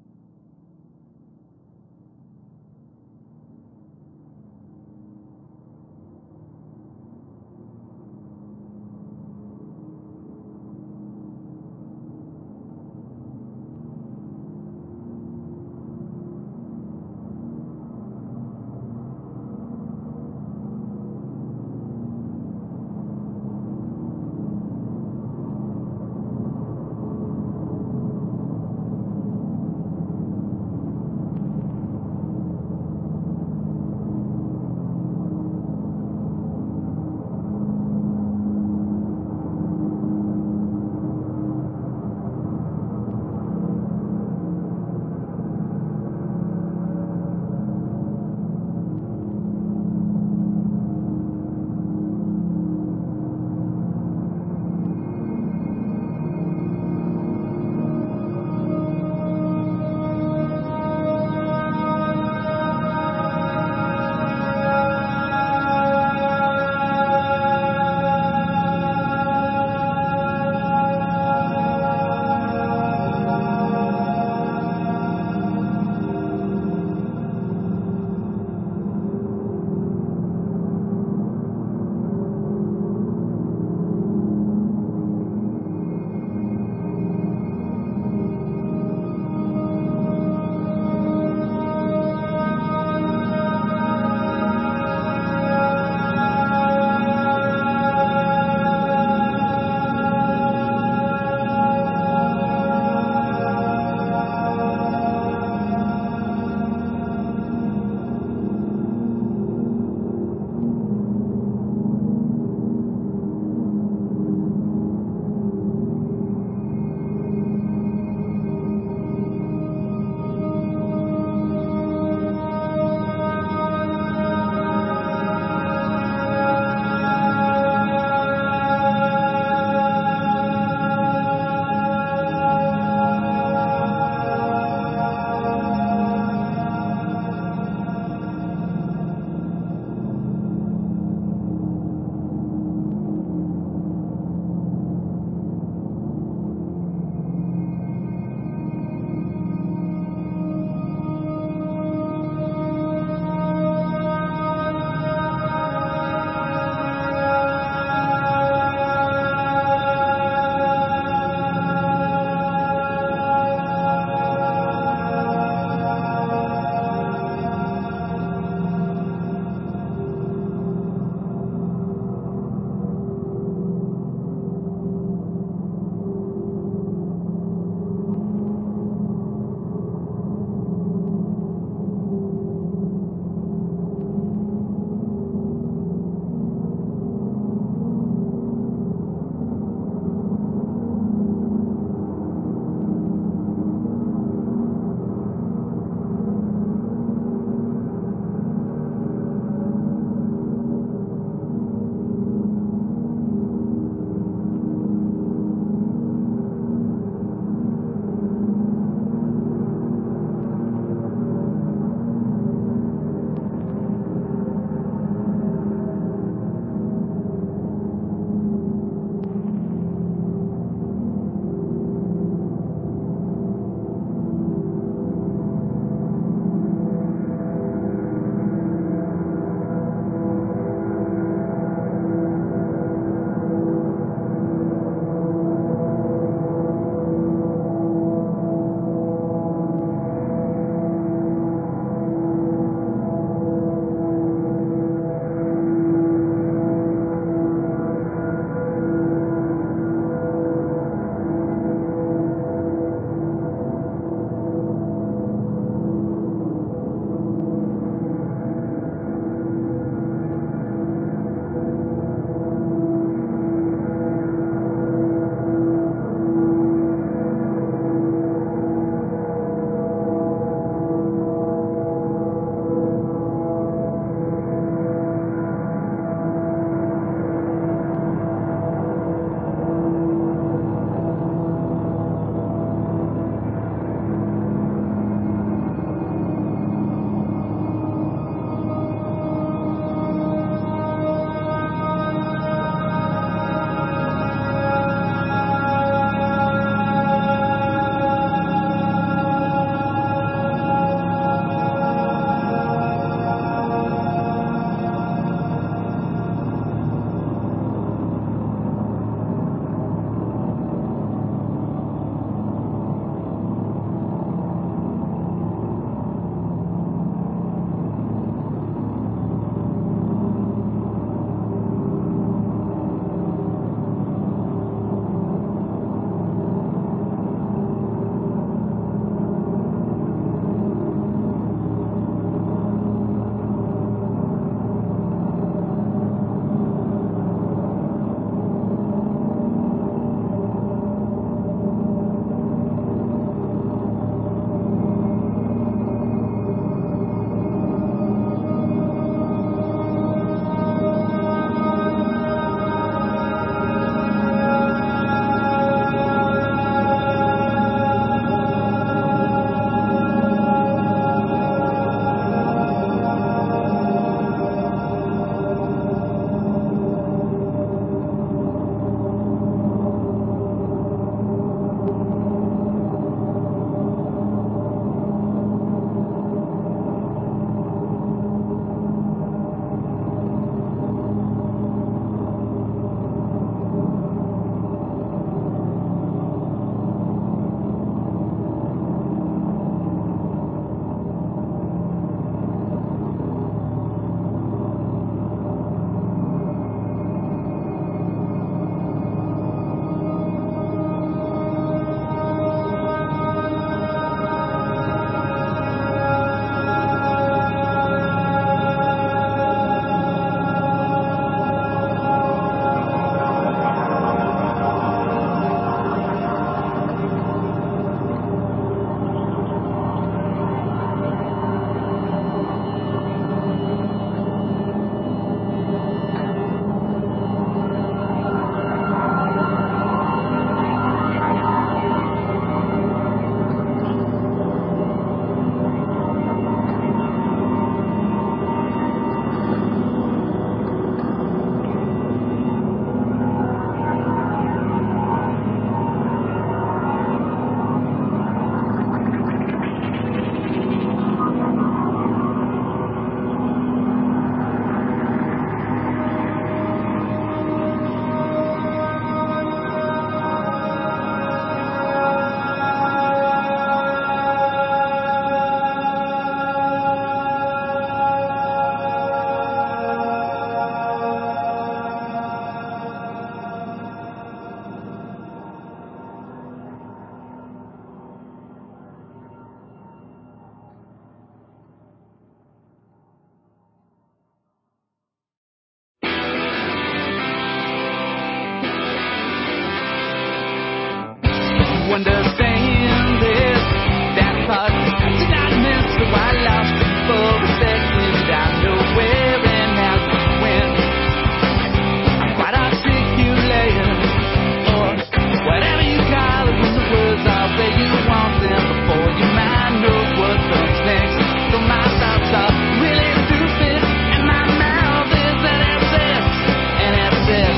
understand this. That part I did not miss, so I lost you for a second. I know where and how to win. I'm quite articulated, or whatever you call it, when the words are where you want them before your mind knows what comes next. So my thoughts are really stupid, and my mouth is an abscess, an abscess.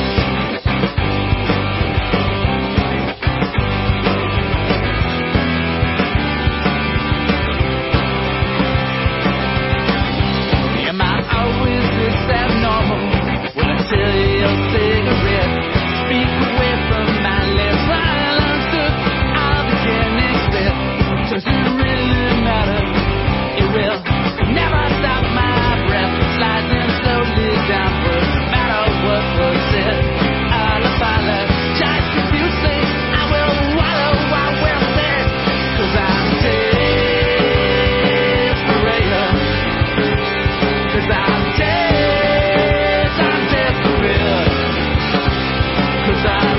Am I always this abnormal when I tell you your cigarette? Speak away from my lips. I'll unstood, I'll begin next step. Does it really matter? It will never stop my breath sliding slowly downward, no matter what was said. I'll apologize profusely. I will wallow, I will say, 'cause I'm desperate. 'Cause I'm desperate. 'Cause I'm desperate. 'Cause I'm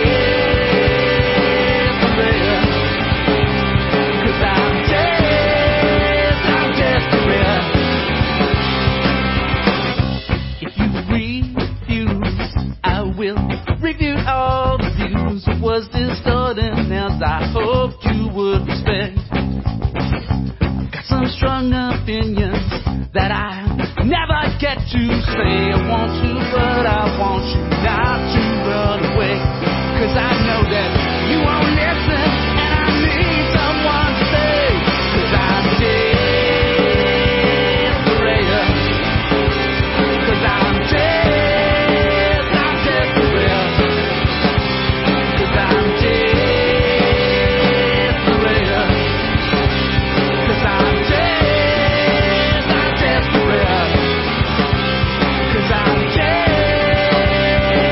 desperate. If you refuse, I will review all the views. It was distorting as I hoped you would respect. I've got some strong opinions that I never get to say. I want you, but I want you not to run away. 'Cause I know that you won't listen, and I need someone to stay. 'Cause I'm desperate. 'Cause I'm desperate. 'Cause I'm desperate. 'Cause I'm desperate. 'Cause I'm desperate. 'Cause I'm desperate.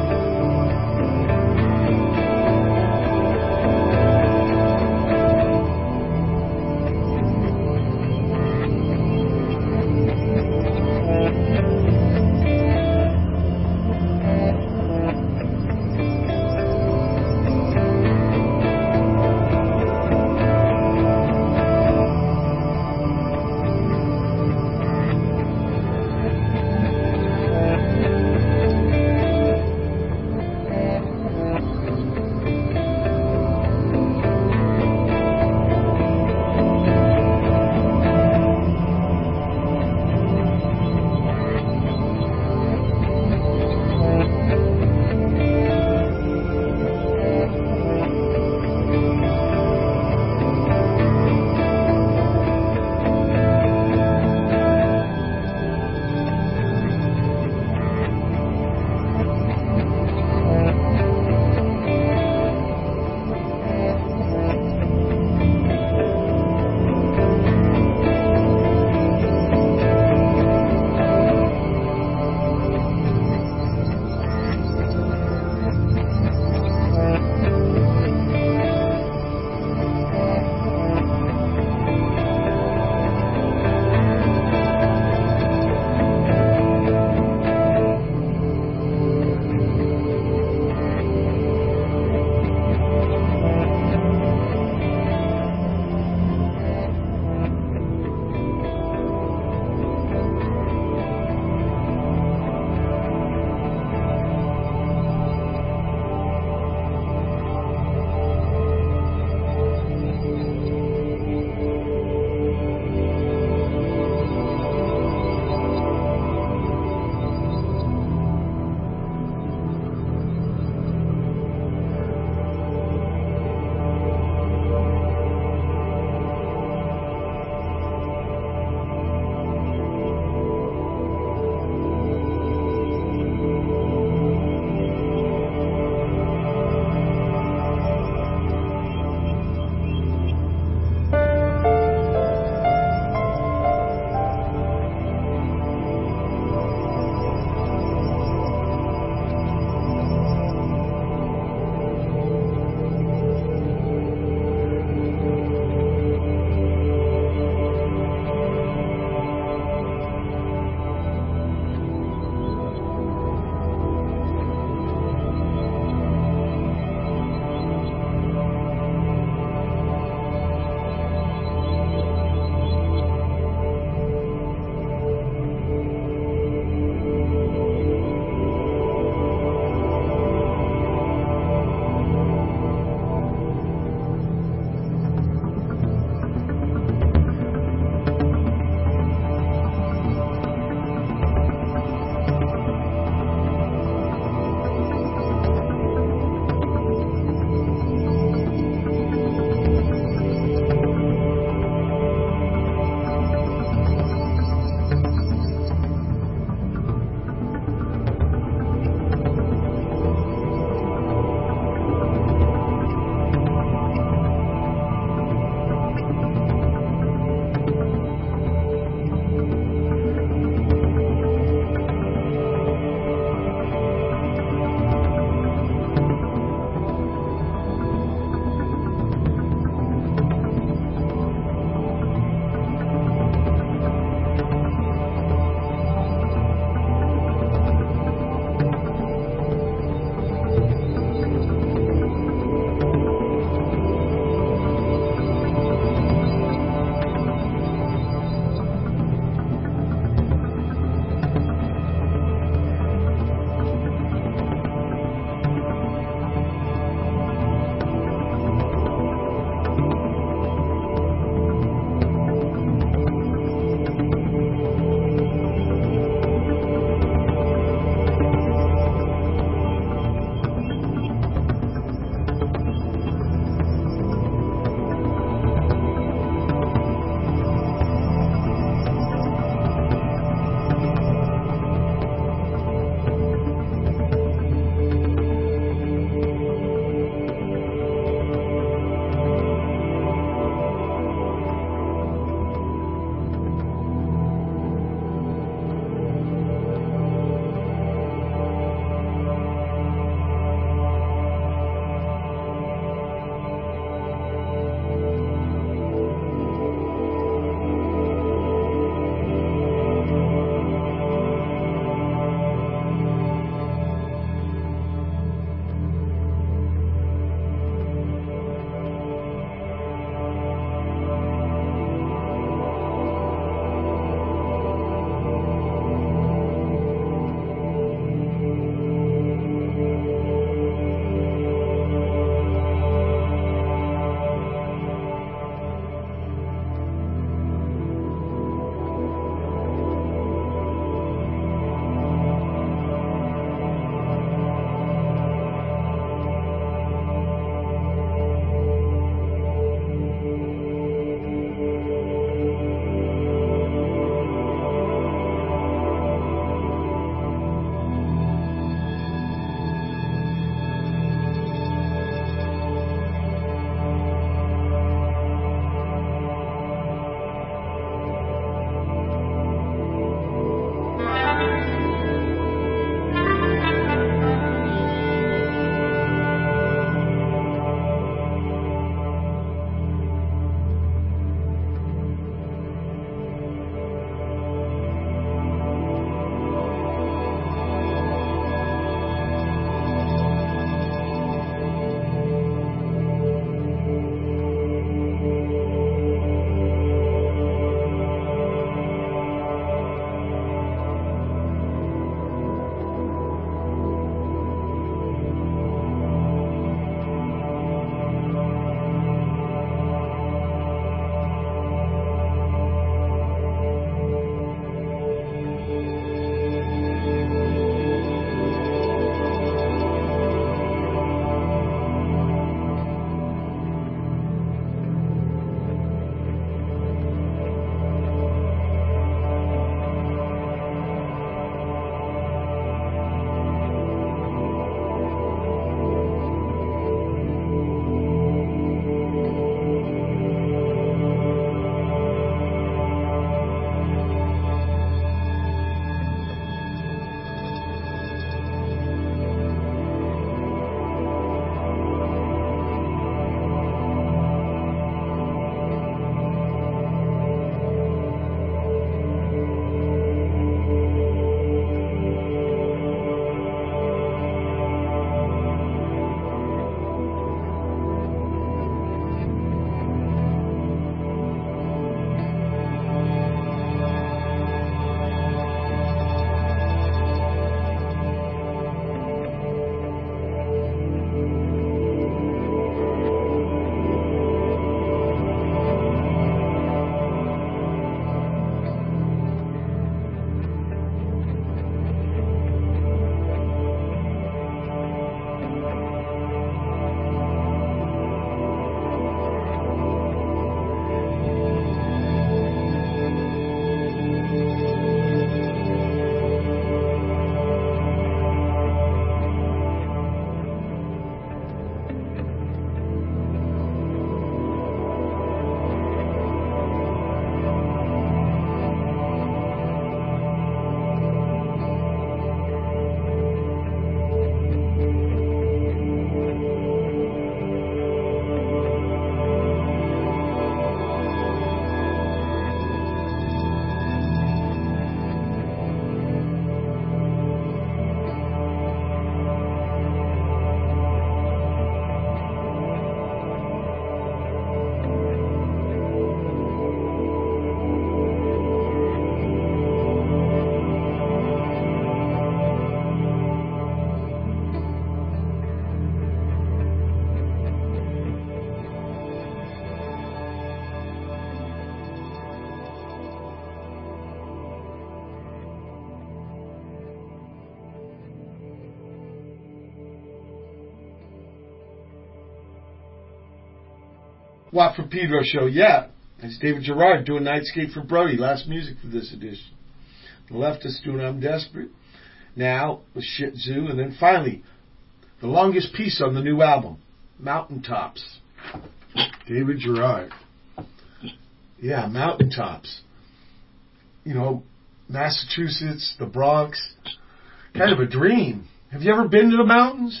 Watt from Pedro show, yeah. It's David Gerard doing Nightscape for Brody. Last music for this edition. The Leftists doing I'm Desperate. Now, with Shit Zoo. And then finally, the longest piece on the new album, Mountaintops. David Gerard. Yeah, Mountaintops. You know, Massachusetts, the Bronx. Kind of a dream. Have you ever been to the mountains?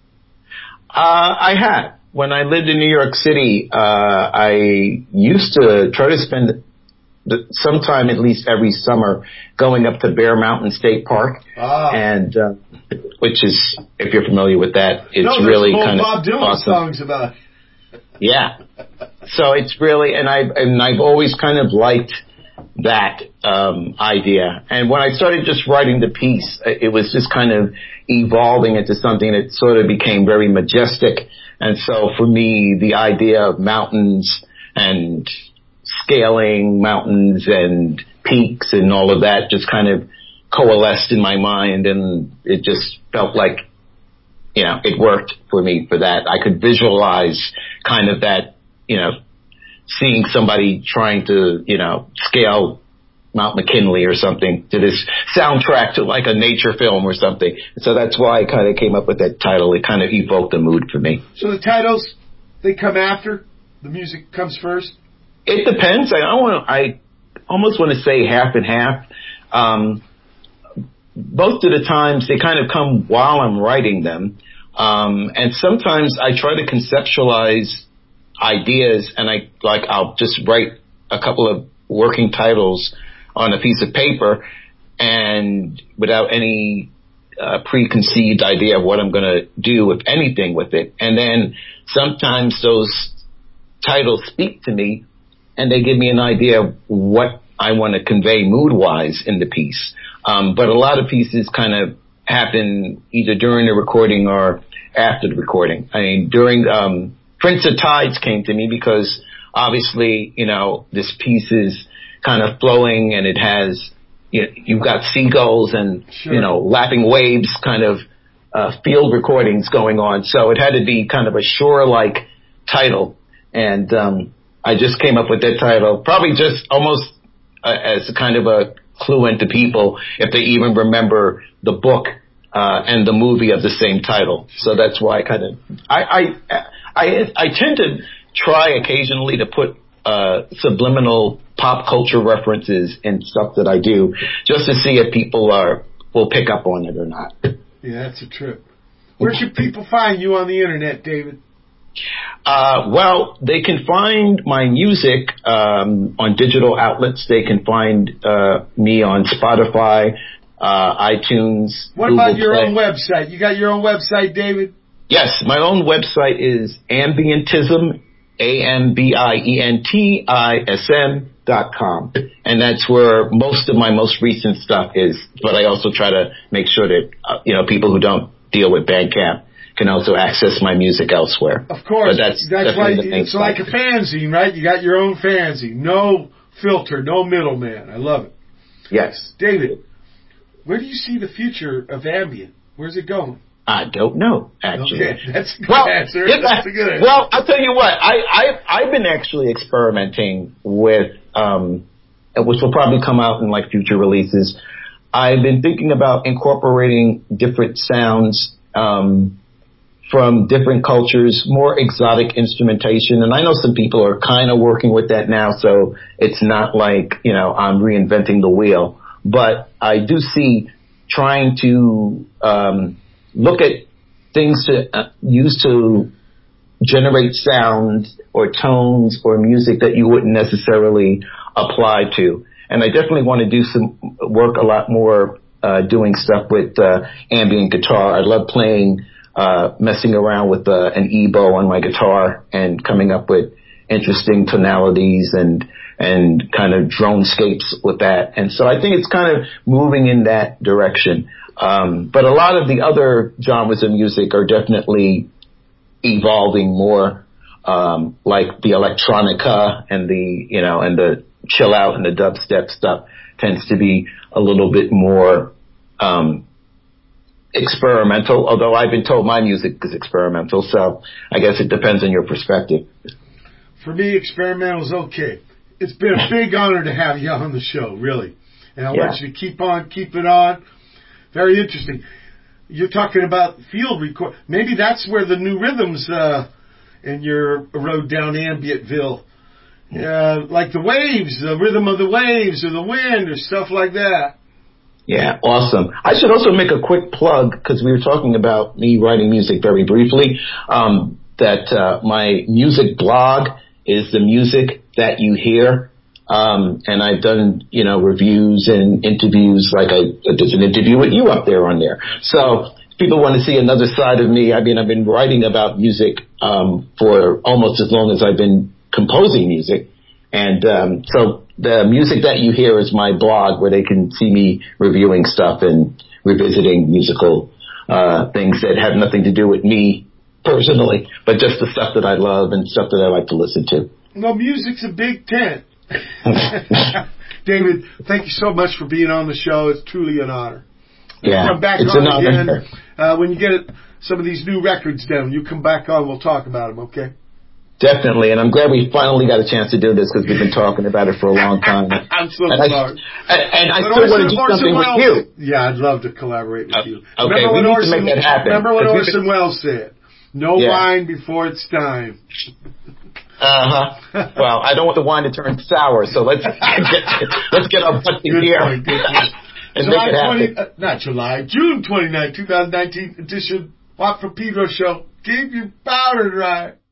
I have. When I lived in New York City, I used to try to spend sometime at least every summer going up to Bear Mountain State Park. And, which is, if you're familiar with that, it's really kind of Bob Dylan awesome. Songs about it. Yeah. So it's really, and I've always kind of liked that idea. And when I started just writing the piece, it was just kind of evolving into something that sort of became very majestic. And so for me, the idea of mountains and scaling mountains and peaks and all of that just kind of coalesced in my mind, and it just felt like, you know, it worked for me for that. I could visualize kind of that, you know, seeing somebody trying to, you know, scale Mount McKinley or something to this soundtrack to like a nature film or something. So that's why I kind of came up with that title. It kind of evoked the mood for me. So the titles, they come after? The music comes first? It depends. I almost want to say half and half. Most of the times they kind of come while I'm writing them. And sometimes I try to conceptualize ideas, and I'll just write a couple of working titles on a piece of paper, and without any preconceived idea of what I'm going to do, if anything, with it. And then sometimes those titles speak to me, and they give me an idea of what I want to convey mood-wise in the piece. But a lot of pieces kind of happen either during the recording or after the recording. I mean, during Prince of Tides came to me because obviously, you know, this piece is kind of flowing, and it has, you know, you've got seagulls and, sure, you know, lapping waves kind of field recordings going on. So it had to be kind of a shore-like title. And I just came up with that title, probably just almost as a kind of a clue into people if they even remember the book and the movie of the same title. So that's why I tend to try occasionally to put subliminal pop culture references in stuff that I do, just to see if people will pick up on it or not. Yeah, that's a trip. Where should people find you on the internet, David? Well, they can find my music on digital outlets. They can find me on Spotify, iTunes. What Google about your Play. own website? You got your own website, David? Yes, my own website is Ambientism, AMBIENTISM.com. And that's where most of my most recent stuff is. But I also try to make sure that, you know, people who don't deal with Bandcamp can also access my music elsewhere. Of course. But that's why the it's like a fanzine, right? You got your own fanzine. No filter, no middleman. I love it. Yes. David, where do you see the future of ambient? Where's it going? I don't know, actually. Okay, that's a good answer. That's a good answer. Well, I'll tell you what. I've been actually experimenting with, which will probably come out in like future releases. I've been thinking about incorporating different sounds from different cultures, more exotic instrumentation. And I know some people are kind of working with that now, so it's not like, you know, I'm reinventing the wheel. But I do see trying to look at things to use to generate sounds or tones or music that you wouldn't necessarily apply to. And I definitely want to do some work a lot more doing stuff with ambient guitar. I love playing, messing around with an E-bow on my guitar and coming up with interesting tonalities and kind of dronescapes with that. And so I think it's kind of moving in that direction. But a lot of the other genres of music are definitely evolving more, like the electronica and the chill out and the dubstep stuff tends to be a little bit more, experimental, although I've been told my music is experimental, so I guess it depends on your perspective. For me, experimental's okay. It's been a big honor to have you on the show, really. And I want you to keep it on. Very interesting. You're talking about field record. Maybe that's where the new rhythms in your road down Ambientville, like the waves, the rhythm of the waves or the wind or stuff like that. Yeah, awesome. I should also make a quick plug, because we were talking about me writing music very briefly, that my music blog is The Music That You Hear. And I've done, reviews and interviews, like there's an interview with you up there on there. So if people want to see another side of me, I've been writing about music, for almost as long as I've been composing music. And, so the Music That You Hear is my blog, where they can see me reviewing stuff and revisiting musical, things that have nothing to do with me personally, but just the stuff that I love and stuff that I like to listen to. Well, music's a big tent. David, thank you so much for being on the show. It's truly an honor. Yeah, come back it's on an honor. again when you get some of these new records down. You come back on, we'll talk about them, okay? Definitely, and I'm glad we finally got a chance to do this, because we've been talking about it for a long time. I'm so sorry. I still want to do something with you. Yeah, I'd love to collaborate with you. Okay, we need to make that happen. Remember what Orson Welles said? No wine before it's time. Well, I don't want the wine to turn sour, so let's get our butts in gear and make it happen. June 29, 2019 edition Watt from Pedro show. Keep your powder dry.